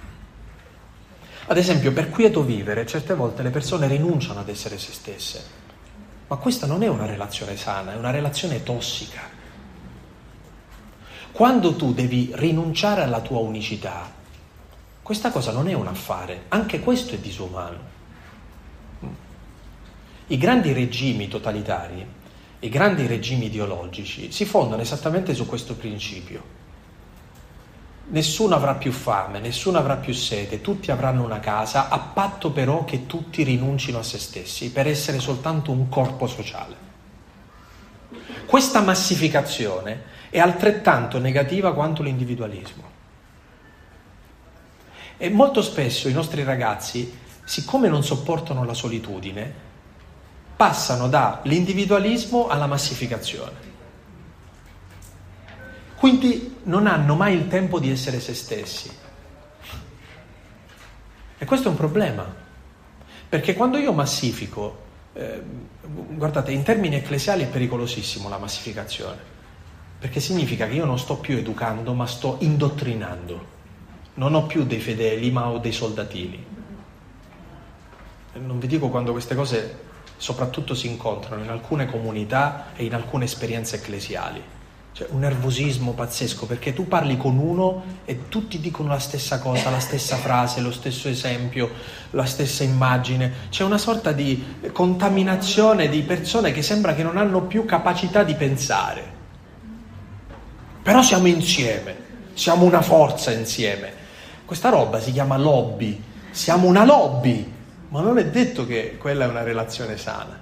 Ad esempio, per quieto vivere, certe volte le persone rinunciano ad essere se stesse. Ma questa non è una relazione sana, è una relazione tossica. Quando tu devi rinunciare alla tua unicità, questa cosa non è un affare, anche questo è disumano. I grandi regimi totalitari, i grandi regimi ideologici si fondano esattamente su questo principio. Nessuno avrà più fame, nessuno avrà più sete, tutti avranno una casa, a patto però che tutti rinuncino a se stessi per essere soltanto un corpo sociale. Questa massificazione è altrettanto negativa quanto l'individualismo. E molto spesso i nostri ragazzi, siccome non sopportano la solitudine, passano dall'individualismo alla massificazione. Quindi non hanno mai il tempo di essere se stessi. E questo è un problema, perché quando io massifico, eh, guardate, in termini ecclesiali è pericolosissimo la massificazione, perché significa che io non sto più educando, ma sto indottrinando. Non ho più dei fedeli, ma ho dei soldatini. E non vi dico quando queste cose soprattutto si incontrano in alcune comunità e in alcune esperienze ecclesiali. Cioè un nervosismo pazzesco, perché tu parli con uno e tutti dicono la stessa cosa, la stessa frase, lo stesso esempio, la stessa immagine. C'è una sorta di contaminazione di persone che sembra che non hanno più capacità di pensare. Però siamo insieme, siamo una forza insieme. Questa roba si chiama lobby, siamo una lobby. Ma non è detto che quella è una relazione sana.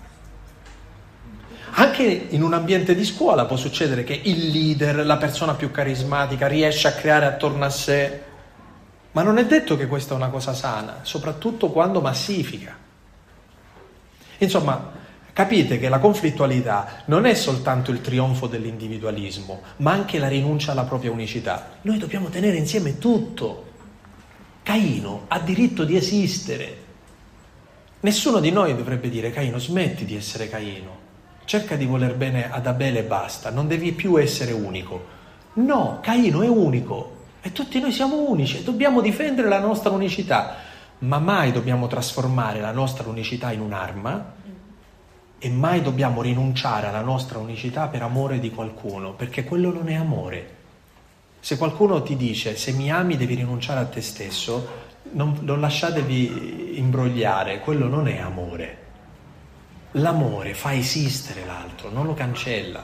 Anche in un ambiente di scuola può succedere che il leader, la persona più carismatica, riesce a creare attorno a sé, ma non è detto che questa è una cosa sana, soprattutto quando massifica. Insomma, capite che la conflittualità non è soltanto il trionfo dell'individualismo, ma anche la rinuncia alla propria unicità. Noi dobbiamo tenere insieme tutto. Caino ha diritto di esistere. Nessuno di noi dovrebbe dire: Caino, smetti di essere Caino, cerca di voler bene ad Abele e basta, non devi più essere unico. No, Caino è unico e tutti noi siamo unici e dobbiamo difendere la nostra unicità, ma mai dobbiamo trasformare la nostra unicità in un'arma e mai dobbiamo rinunciare alla nostra unicità per amore di qualcuno, perché quello non è amore. Se qualcuno ti dice: se mi ami devi rinunciare a te stesso, non, non lasciatevi imbrogliare, quello non è amore. L'amore fa esistere l'altro, non lo cancella.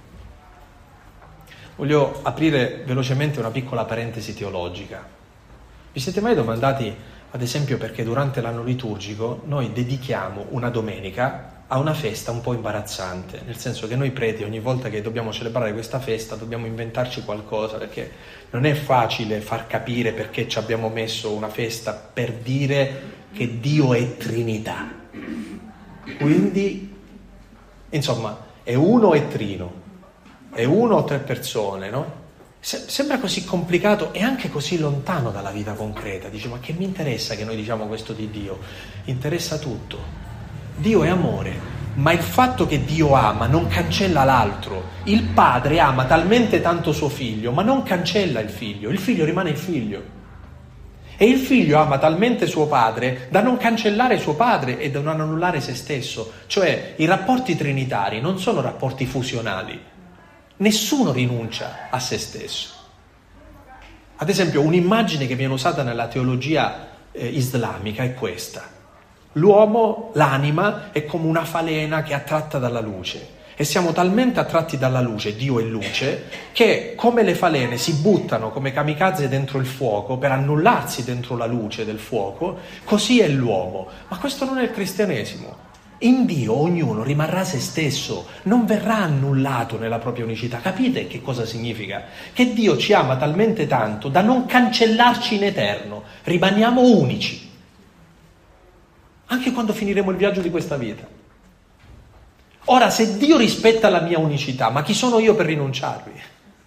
Voglio aprire velocemente una piccola parentesi teologica. Vi siete mai domandati, ad esempio, perché durante l'anno liturgico noi dedichiamo una domenica a una festa un po' imbarazzante, nel senso che noi preti ogni volta che dobbiamo celebrare questa festa dobbiamo inventarci qualcosa, perché non è facile far capire perché ci abbiamo messo una festa per dire che Dio è Trinità. Quindi, insomma, è uno e trino, è uno o tre persone, no? Se- sembra così complicato e anche così lontano dalla vita concreta. Dice: ma che mi interessa che noi diciamo questo di Dio? Interessa tutto. Dio è amore, ma il fatto che Dio ama non cancella l'altro. Il padre ama talmente tanto suo figlio, ma non cancella il figlio. Il figlio rimane il figlio. E il figlio ama talmente suo padre da non cancellare suo padre e da non annullare se stesso. Cioè, i rapporti trinitari non sono rapporti fusionali. Nessuno rinuncia a se stesso. Ad esempio, un'immagine che viene usata nella teologia eh, islamica è questa. L'uomo, l'anima, è come una falena che è attratta dalla luce E siamo talmente attratti dalla luce, Dio è luce, che come le falene si buttano come kamikaze dentro il fuoco per annullarsi dentro la luce del fuoco, così è l'uomo. Ma questo non è il cristianesimo. In Dio ognuno rimarrà se stesso, non verrà annullato nella propria unicità. Capite che cosa significa? Che Dio ci ama talmente tanto da non cancellarci in eterno, rimaniamo unici, anche quando finiremo il viaggio di questa vita. Ora, se Dio rispetta la mia unicità, ma chi sono io per rinunciarvi?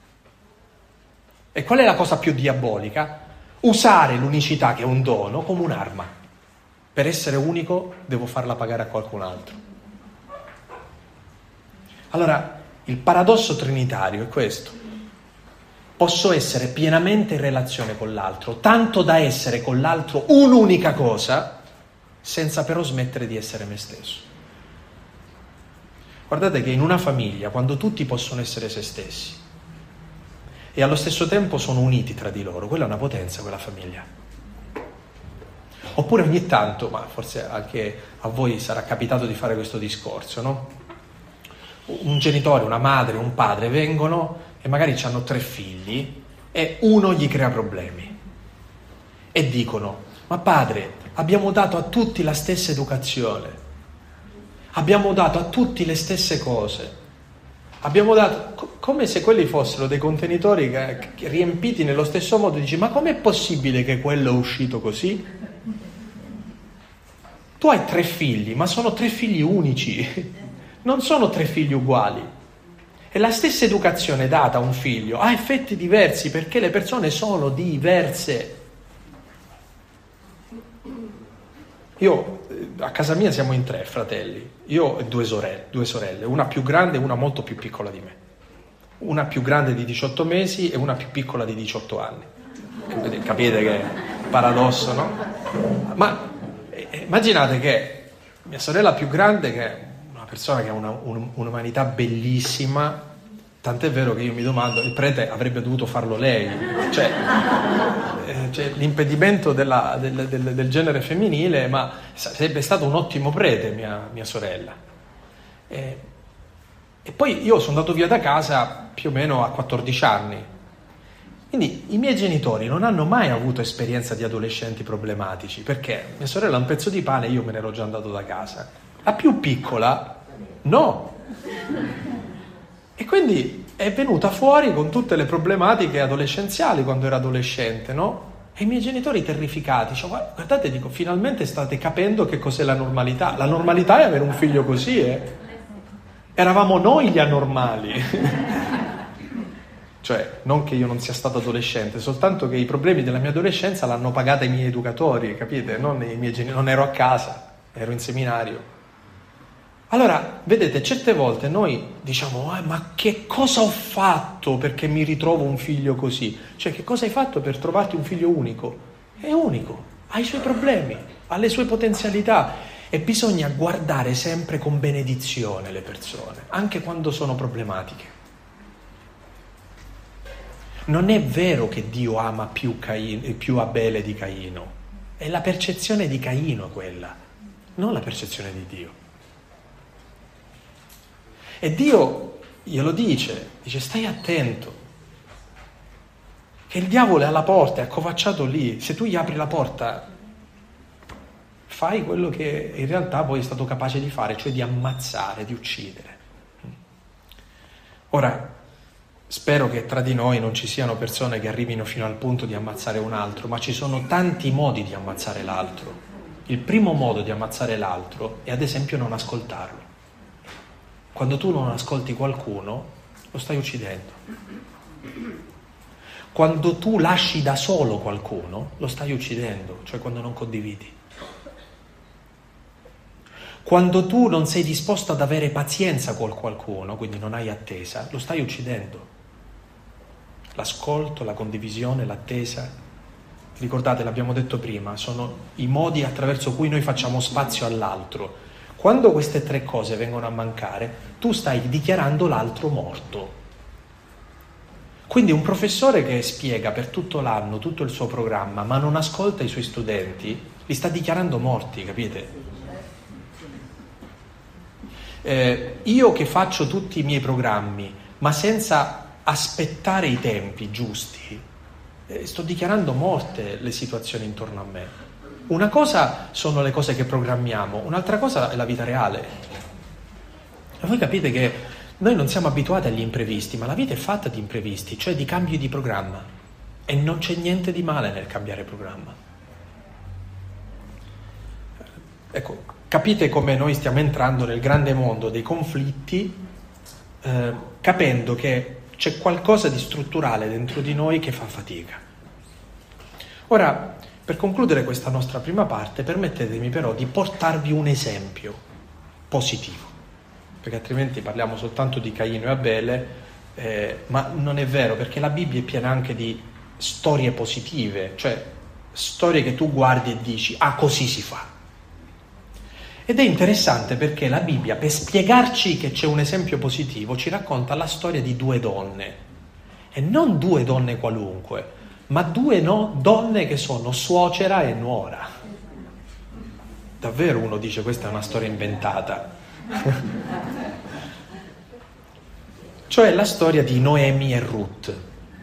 E qual è la cosa più diabolica? Usare l'unicità, che è un dono, come un'arma. Per essere unico devo farla pagare a qualcun altro. Allora, il paradosso trinitario è questo. Posso essere pienamente in relazione con l'altro, tanto da essere con l'altro un'unica cosa, senza però smettere di essere me stesso. Guardate che in una famiglia, quando tutti possono essere se stessi e allo stesso tempo sono uniti tra di loro, quella è una potenza, quella famiglia. Oppure ogni tanto, ma forse anche a voi sarà capitato di fare questo discorso, no? Un genitore, una madre, un padre vengono e magari hanno tre figli e uno gli crea problemi e dicono: ma padre, abbiamo dato a tutti la stessa educazione, abbiamo dato a tutti le stesse cose, abbiamo dato co- come se quelli fossero dei contenitori che, che riempiti nello stesso modo. Dici: ma com'è possibile che quello è uscito così? Tu hai tre figli, ma sono tre figli unici, non sono tre figli uguali. E la stessa educazione data a un figlio ha effetti diversi perché le persone sono diverse. Io, a casa mia siamo in tre fratelli, io e due sorelle, due sorelle, una più grande e una molto più piccola di me. Una più grande di diciotto mesi e una più piccola di diciotto anni. Capite che paradosso, no? Ma immaginate che mia sorella più grande, che è una persona che ha una, un, un'umanità bellissima, tant'è vero che io mi domando, il prete avrebbe dovuto farlo lei, cioè, eh, cioè l'impedimento della, del, del, del genere femminile, ma sarebbe stato un ottimo prete mia, mia sorella. E, e poi io sono andato via da casa più o meno a quattordici anni. Quindi i miei genitori non hanno mai avuto esperienza di adolescenti problematici, perché mia sorella ha un pezzo di pane e io me ne ero già andato da casa. La più piccola, no. E quindi è venuta fuori con tutte le problematiche adolescenziali quando era adolescente, no? E i miei genitori terrificati, cioè, guardate, dico, finalmente state capendo che cos'è la normalità. La normalità è avere un figlio così, eh. Eravamo noi gli anormali. Cioè, non che io non sia stato adolescente, soltanto che i problemi della mia adolescenza l'hanno pagata i miei educatori, capite? Non i miei genitori, non ero a casa, ero in seminario. Allora, vedete, certe volte noi diciamo: ah, ma che cosa ho fatto perché mi ritrovo un figlio così? Cioè, che cosa hai fatto per trovarti un figlio unico? È unico, ha i suoi problemi, ha le sue potenzialità e bisogna guardare sempre con benedizione le persone, anche quando sono problematiche. Non è vero che Dio ama più, Caino, più Abele di Caino, è la percezione di Caino quella, non la percezione di Dio. E Dio glielo dice, dice: stai attento, che il diavolo è alla porta, è accovacciato lì, se tu gli apri la porta fai quello che in realtà poi è stato capace di fare, cioè di ammazzare, di uccidere. Ora, spero che tra di noi non ci siano persone che arrivino fino al punto di ammazzare un altro, ma ci sono tanti modi di ammazzare l'altro. Il primo modo di ammazzare l'altro è ad esempio non ascoltarlo. Quando tu non ascolti qualcuno, lo stai uccidendo. Quando tu lasci da solo qualcuno, lo stai uccidendo, cioè quando non condividi. Quando tu non sei disposto ad avere pazienza con qualcuno, quindi non hai attesa, lo stai uccidendo. L'ascolto, la condivisione, l'attesa, ricordate, l'abbiamo detto prima, sono i modi attraverso cui noi facciamo spazio all'altro. Quando queste tre cose vengono a mancare, tu stai dichiarando l'altro morto. Quindi un professore che spiega per tutto l'anno tutto il suo programma, ma non ascolta i suoi studenti, li sta dichiarando morti, capite? Eh, io che faccio tutti i miei programmi, ma senza aspettare i tempi giusti, eh, sto dichiarando morte le situazioni intorno a me. Una cosa sono le cose che programmiamo, un'altra cosa è la vita reale. E voi capite che noi non siamo abituati agli imprevisti, ma la vita è fatta di imprevisti, cioè di cambi di programma. E non c'è niente di male nel cambiare programma. Ecco, capite come noi stiamo entrando nel grande mondo dei conflitti, eh, capendo che c'è qualcosa di strutturale dentro di noi che fa fatica. Ora, per concludere questa nostra prima parte, permettetemi però di portarvi un esempio positivo, perché altrimenti parliamo soltanto di Caino e Abele, eh, ma non è vero, perché la Bibbia è piena anche di storie positive, cioè storie che tu guardi e dici, ah, così si fa. Ed è interessante perché la Bibbia, per spiegarci che c'è un esempio positivo, ci racconta la storia di due donne. E non due donne qualunque, ma due no, donne che sono suocera e nuora. Davvero uno dice, questa è una storia inventata. Cioè la storia di Noemi e Ruth.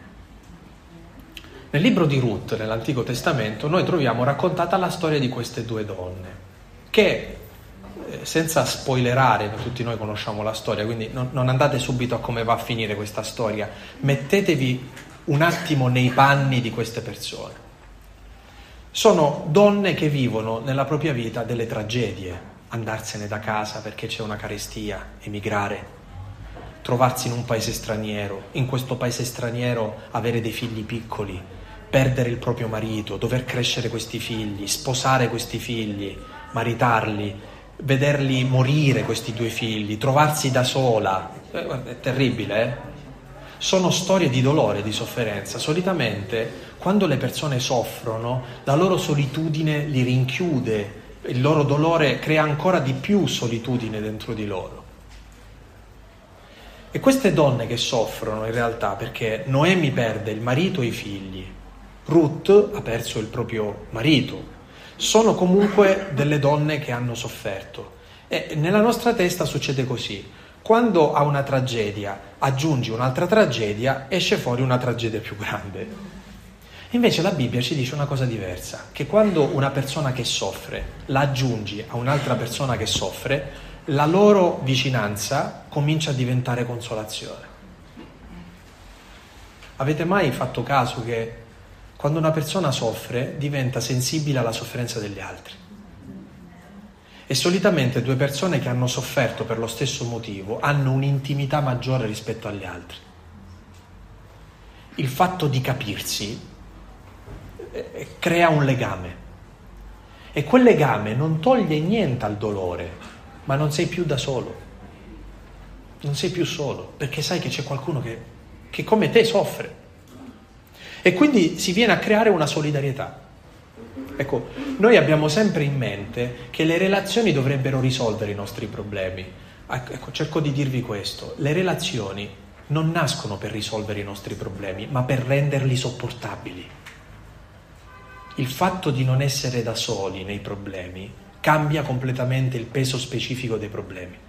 Nel libro di Ruth, nell'Antico Testamento, noi troviamo raccontata la storia di queste due donne, che... senza spoilerare, tutti noi conosciamo la storia, quindi non, non andate subito a come va a finire questa storia, mettetevi un attimo nei panni di queste persone. Sono donne che vivono nella propria vita delle tragedie, andarsene da casa perché c'è una carestia, emigrare, trovarsi in un paese straniero, in questo paese straniero avere dei figli piccoli, perdere il proprio marito, dover crescere questi figli, sposare questi figli, maritarli, vederli morire questi due figli, trovarsi da sola, eh, è terribile, eh? Sono storie di dolore, di sofferenza. Solitamente quando le persone soffrono, la loro solitudine li rinchiude, il loro dolore crea ancora di più solitudine dentro di loro. E queste donne che soffrono in realtà, perché Noemi perde il marito e i figli, Ruth ha perso il proprio marito, sono comunque delle donne che hanno sofferto. E nella nostra testa succede così: quando a una tragedia aggiungi un'altra tragedia, esce fuori una tragedia più grande. Invece la Bibbia ci dice una cosa diversa, che quando una persona che soffre la aggiungi a un'altra persona che soffre, la loro vicinanza comincia a diventare consolazione. Avete mai fatto caso che quando una persona soffre diventa sensibile alla sofferenza degli altri? E solitamente due persone che hanno sofferto per lo stesso motivo hanno un'intimità maggiore rispetto agli altri. Il fatto di capirsi eh, crea un legame. E quel legame non toglie niente al dolore, ma non sei più da solo. Non sei più solo, perché sai che c'è qualcuno che, che come te soffre. E quindi si viene a creare una solidarietà. Ecco, noi abbiamo sempre in mente che le relazioni dovrebbero risolvere i nostri problemi. Ecco, cerco di dirvi questo: le relazioni non nascono per risolvere i nostri problemi, ma per renderli sopportabili. Il fatto di non essere da soli nei problemi cambia completamente il peso specifico dei problemi.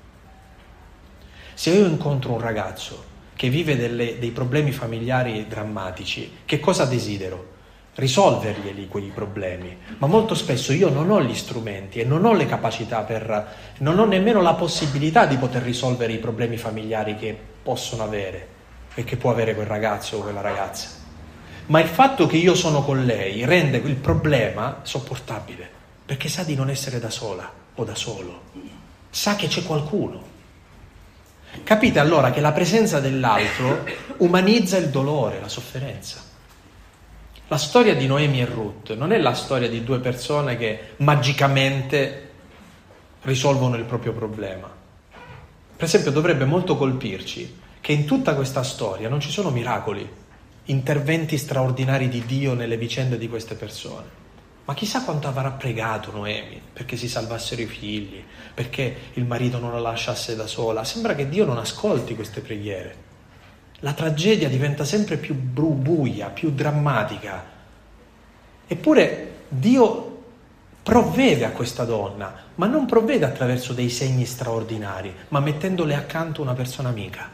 Se io incontro un ragazzo che vive delle, dei problemi familiari drammatici, che cosa desidero? Risolverglieli quei problemi, ma molto spesso io non ho gli strumenti e non ho le capacità per, non ho nemmeno la possibilità di poter risolvere i problemi familiari che possono avere e che può avere quel ragazzo o quella ragazza. Ma il fatto che io sono con lei rende il problema sopportabile, perché sa di non essere da sola o da solo, sa che c'è qualcuno. Capite allora che la presenza dell'altro umanizza il dolore, la sofferenza. La storia di Noemi e Ruth non è la storia di due persone che magicamente risolvono il proprio problema. Per esempio, dovrebbe molto colpirci che in tutta questa storia non ci sono miracoli, interventi straordinari di Dio nelle vicende di queste persone. Ma chissà quanto avrà pregato Noemi perché si salvassero i figli, perché il marito non la lasciasse da sola. Sembra che Dio non ascolti queste preghiere. La tragedia diventa sempre più buia, più drammatica. Eppure Dio provvede a questa donna, ma non provvede attraverso dei segni straordinari, ma mettendole accanto una persona amica.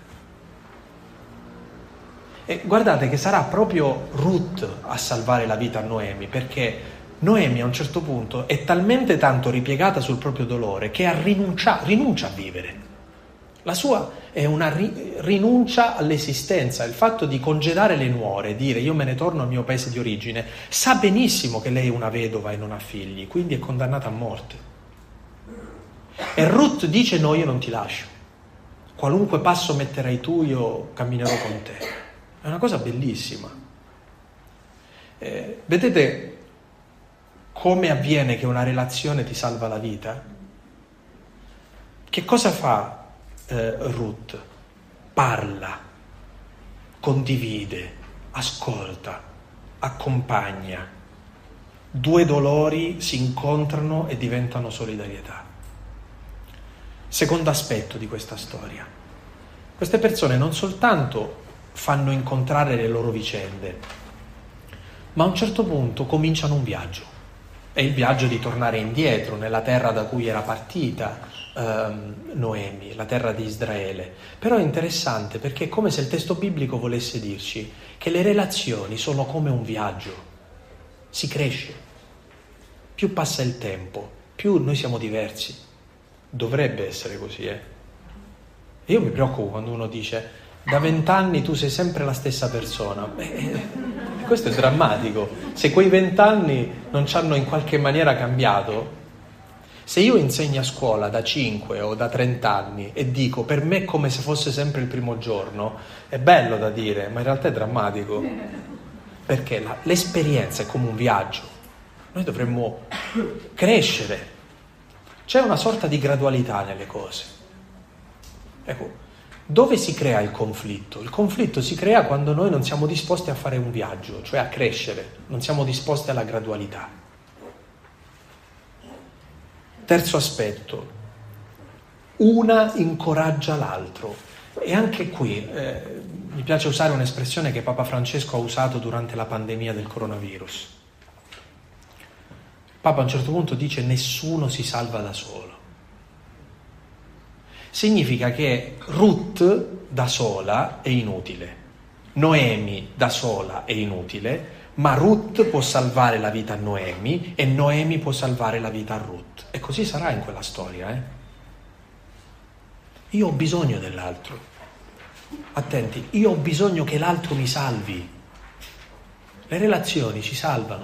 E guardate che sarà proprio Ruth a salvare la vita a Noemi, perché Noemi a un certo punto è talmente tanto ripiegata sul proprio dolore che ha rinuncia, rinuncia a vivere. La sua è una ri, rinuncia all'esistenza, il fatto di congedare le nuore, dire io me ne torno al mio paese di origine, sa benissimo che lei è una vedova e non ha figli, quindi è condannata a morte. E Ruth dice no, io non ti lascio, qualunque passo metterai tu io camminerò con te. È una cosa bellissima. Eh, vedete come avviene che una relazione ti salva la vita? Che cosa fa eh, Ruth? Parla, condivide, ascolta, accompagna. Due dolori si incontrano e diventano solidarietà. Secondo aspetto di questa storia. Queste persone non soltanto fanno incontrare le loro vicende, ma a un certo punto cominciano un viaggio. È il viaggio di tornare indietro nella terra da cui era partita ehm, Noemi, la terra di Israele. Però è interessante perché è come se il testo biblico volesse dirci che le relazioni sono come un viaggio, si cresce, più passa il tempo, più noi siamo diversi. Dovrebbe essere così, eh? Io mi preoccupo quando uno dice da vent'anni tu sei sempre la stessa persona. Beh, questo è drammatico. Se quei vent'anni non ci hanno in qualche maniera cambiato, se io insegno a scuola da cinque o da trent'anni e dico per me è come se fosse sempre il primo giorno, è bello da dire, ma in realtà è drammatico, perché la, l'esperienza è come un viaggio. Noi dovremmo crescere. C'è una sorta di gradualità nelle cose. Ecco, dove si crea il conflitto? Il conflitto si crea quando noi non siamo disposti a fare un viaggio, cioè a crescere, non siamo disposti alla gradualità. Terzo aspetto, una incoraggia l'altro. E anche qui eh, mi piace usare un'espressione che Papa Francesco ha usato durante la pandemia del coronavirus. Papa a un certo punto dice nessuno si salva da solo. Significa che Ruth da sola è inutile, Noemi da sola è inutile, ma Ruth può salvare la vita a Noemi e Noemi può salvare la vita a Ruth. E così sarà in quella storia. Eh? Io ho bisogno dell'altro. Attenti, io ho bisogno che l'altro mi salvi. Le relazioni ci salvano.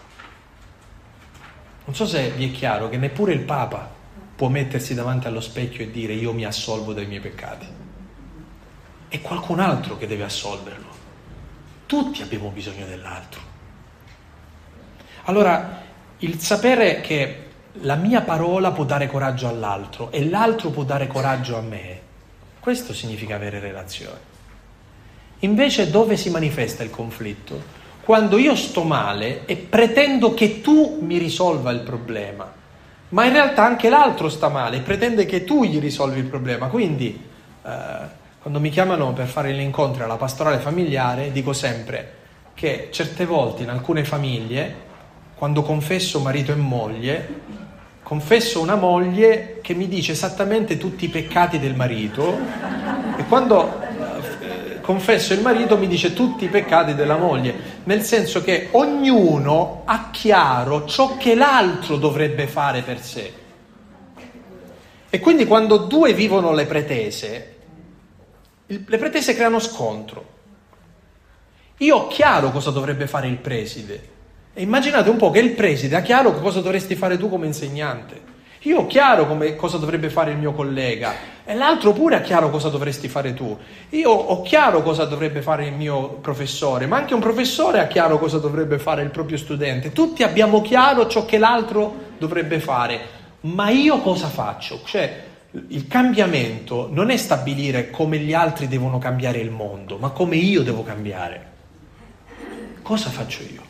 Non so se vi è chiaro che neppure il Papa può mettersi davanti allo specchio e dire io mi assolvo dai miei peccati. È qualcun altro che deve assolverlo. Tutti abbiamo bisogno dell'altro. Allora, il sapere che la mia parola può dare coraggio all'altro e l'altro può dare coraggio a me, questo significa avere relazione. Invece dove si manifesta il conflitto? Quando io sto male e pretendo che tu mi risolva il problema. Ma in realtà anche l'altro sta male e pretende che tu gli risolvi il problema. Quindi, eh, quando mi chiamano per fare gli incontri alla pastorale familiare, dico sempre che certe volte in alcune famiglie, quando confesso marito e moglie, confesso una moglie che mi dice esattamente tutti i peccati del marito e quando eh, confesso il marito mi dice tutti i peccati della moglie. Nel senso che ognuno ha chiaro ciò che l'altro dovrebbe fare per sé. E quindi quando due vivono le pretese, il, le pretese creano scontro. Io ho chiaro cosa dovrebbe fare il preside. E immaginate un po' che il preside ha chiaro cosa dovresti fare tu come insegnante. Io ho chiaro come, cosa dovrebbe fare il mio collega e l'altro pure ha chiaro cosa dovresti fare tu. Io ho chiaro cosa dovrebbe fare il mio professore, ma anche un professore ha chiaro cosa dovrebbe fare il proprio studente. Tutti abbiamo chiaro ciò che l'altro dovrebbe fare, ma io cosa faccio? Cioè, il cambiamento non è stabilire come gli altri devono cambiare il mondo, ma come io devo cambiare. Cosa faccio io?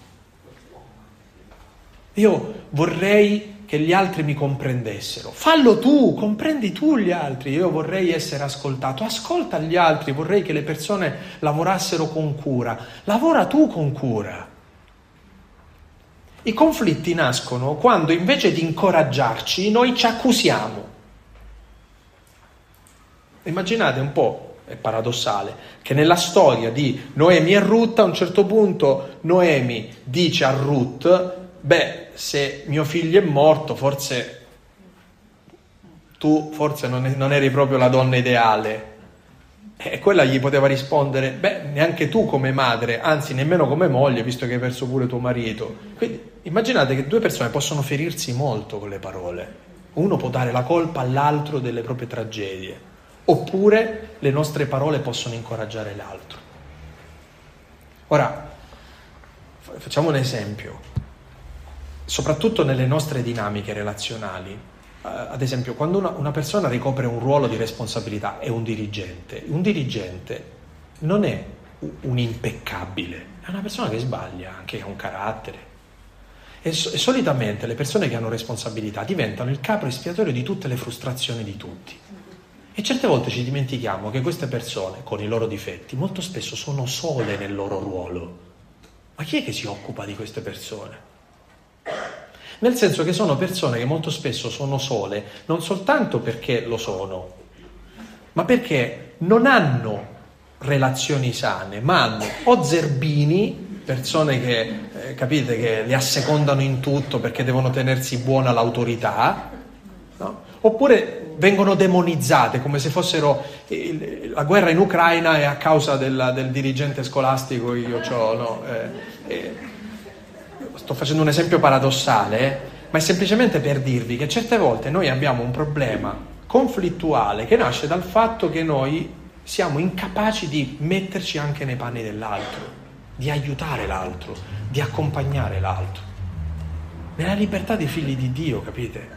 Io vorrei che gli altri mi comprendessero. Fallo tu, comprendi tu gli altri. Io vorrei essere ascoltato. Ascolta gli altri, vorrei che le persone lavorassero con cura. Lavora tu con cura. I conflitti nascono quando invece di incoraggiarci noi ci accusiamo. Immaginate un po', è paradossale, che nella storia di Noemi e Ruth a un certo punto Noemi dice a Ruth: beh, se mio figlio è morto, forse tu forse non, è, non eri proprio la donna ideale. E quella gli poteva rispondere: beh, neanche tu come madre, anzi nemmeno come moglie, visto che hai perso pure tuo marito. Quindi immaginate che due persone possono ferirsi molto con le parole. Uno può dare la colpa all'altro delle proprie tragedie, oppure le nostre parole possono incoraggiare l'altro. Ora, facciamo un esempio. Soprattutto nelle nostre dinamiche relazionali, Uh, ad esempio, quando una, una persona ricopre un ruolo di responsabilità, è un dirigente. Un dirigente non è un impeccabile, è una persona che sbaglia, anche ha un carattere. E, so, e solitamente le persone che hanno responsabilità diventano il capro espiatorio di tutte le frustrazioni di tutti. E certe volte ci dimentichiamo che queste persone, con i loro difetti, molto spesso sono sole nel loro ruolo. Ma chi è che si occupa di queste persone? Nel senso che sono persone che molto spesso sono sole, non soltanto perché lo sono, ma perché non hanno relazioni sane, ma hanno o zerbini, persone che, eh, capite, che li assecondano in tutto perché devono tenersi buona l'autorità, no? Oppure vengono demonizzate come se fossero eh, la guerra in Ucraina è a causa della, del dirigente scolastico, io c'ho, no? Eh, eh, Sto facendo un esempio paradossale, eh? Ma è semplicemente per dirvi che certe volte noi abbiamo un problema conflittuale che nasce dal fatto che noi siamo incapaci di metterci anche nei panni dell'altro, di aiutare l'altro, di accompagnare l'altro. Nella libertà dei figli di Dio, capite?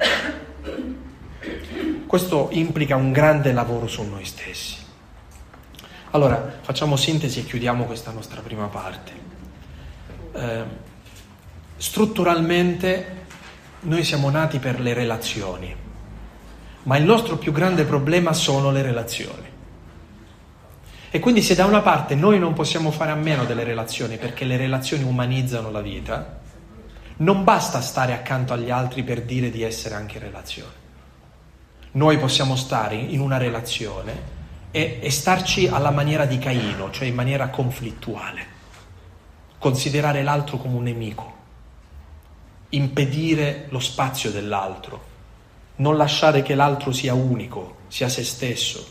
Questo implica un grande lavoro su noi stessi. Allora, facciamo sintesi e chiudiamo questa nostra prima parte. Eh, Strutturalmente noi siamo nati per le relazioni, ma il nostro più grande problema sono le relazioni. E quindi se da una parte noi non possiamo fare a meno delle relazioni perché le relazioni umanizzano la vita, non basta stare accanto agli altri per dire di essere anche in relazione. Noi possiamo stare in una relazione e, e starci alla maniera di Caino, cioè in maniera conflittuale, considerare l'altro come un nemico, impedire lo spazio dell'altro, non lasciare che l'altro sia unico, sia se stesso.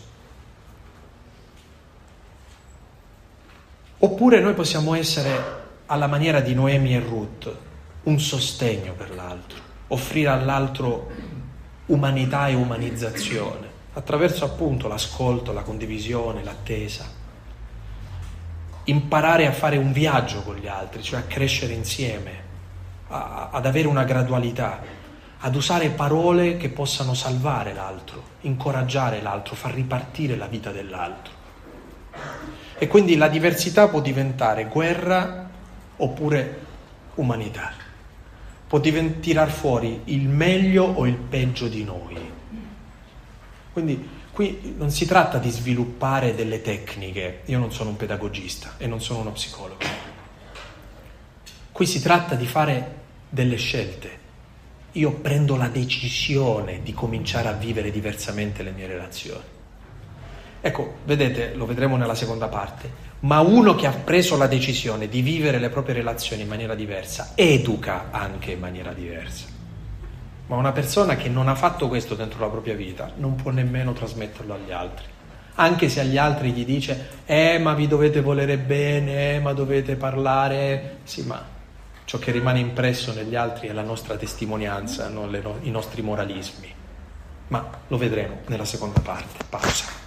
Oppure noi possiamo essere, alla maniera di Noemi e Ruth, un sostegno per l'altro, offrire all'altro umanità e umanizzazione, attraverso appunto l'ascolto, la condivisione, l'attesa. Imparare a fare un viaggio con gli altri, cioè a crescere insieme, ad avere una gradualità, ad usare parole che possano salvare l'altro, incoraggiare l'altro, far ripartire la vita dell'altro. E quindi la diversità può diventare guerra oppure umanità. Può tirar fuori il meglio o il peggio di noi. Quindi qui non si tratta di sviluppare delle tecniche, io non sono un pedagogista e non sono uno psicologo. Qui si tratta di fare delle scelte. Io prendo la decisione di cominciare a vivere diversamente le mie relazioni. Ecco, vedete, lo vedremo nella seconda parte, ma uno che ha preso la decisione di vivere le proprie relazioni in maniera diversa, educa anche in maniera diversa. Ma una persona che non ha fatto questo dentro la propria vita non può nemmeno trasmetterlo agli altri. Anche se agli altri gli dice, eh ma vi dovete volere bene, eh, ma dovete parlare, sì ma ciò che rimane impresso negli altri è la nostra testimonianza, non le no- i nostri moralismi. Ma lo vedremo nella seconda parte. Pausa.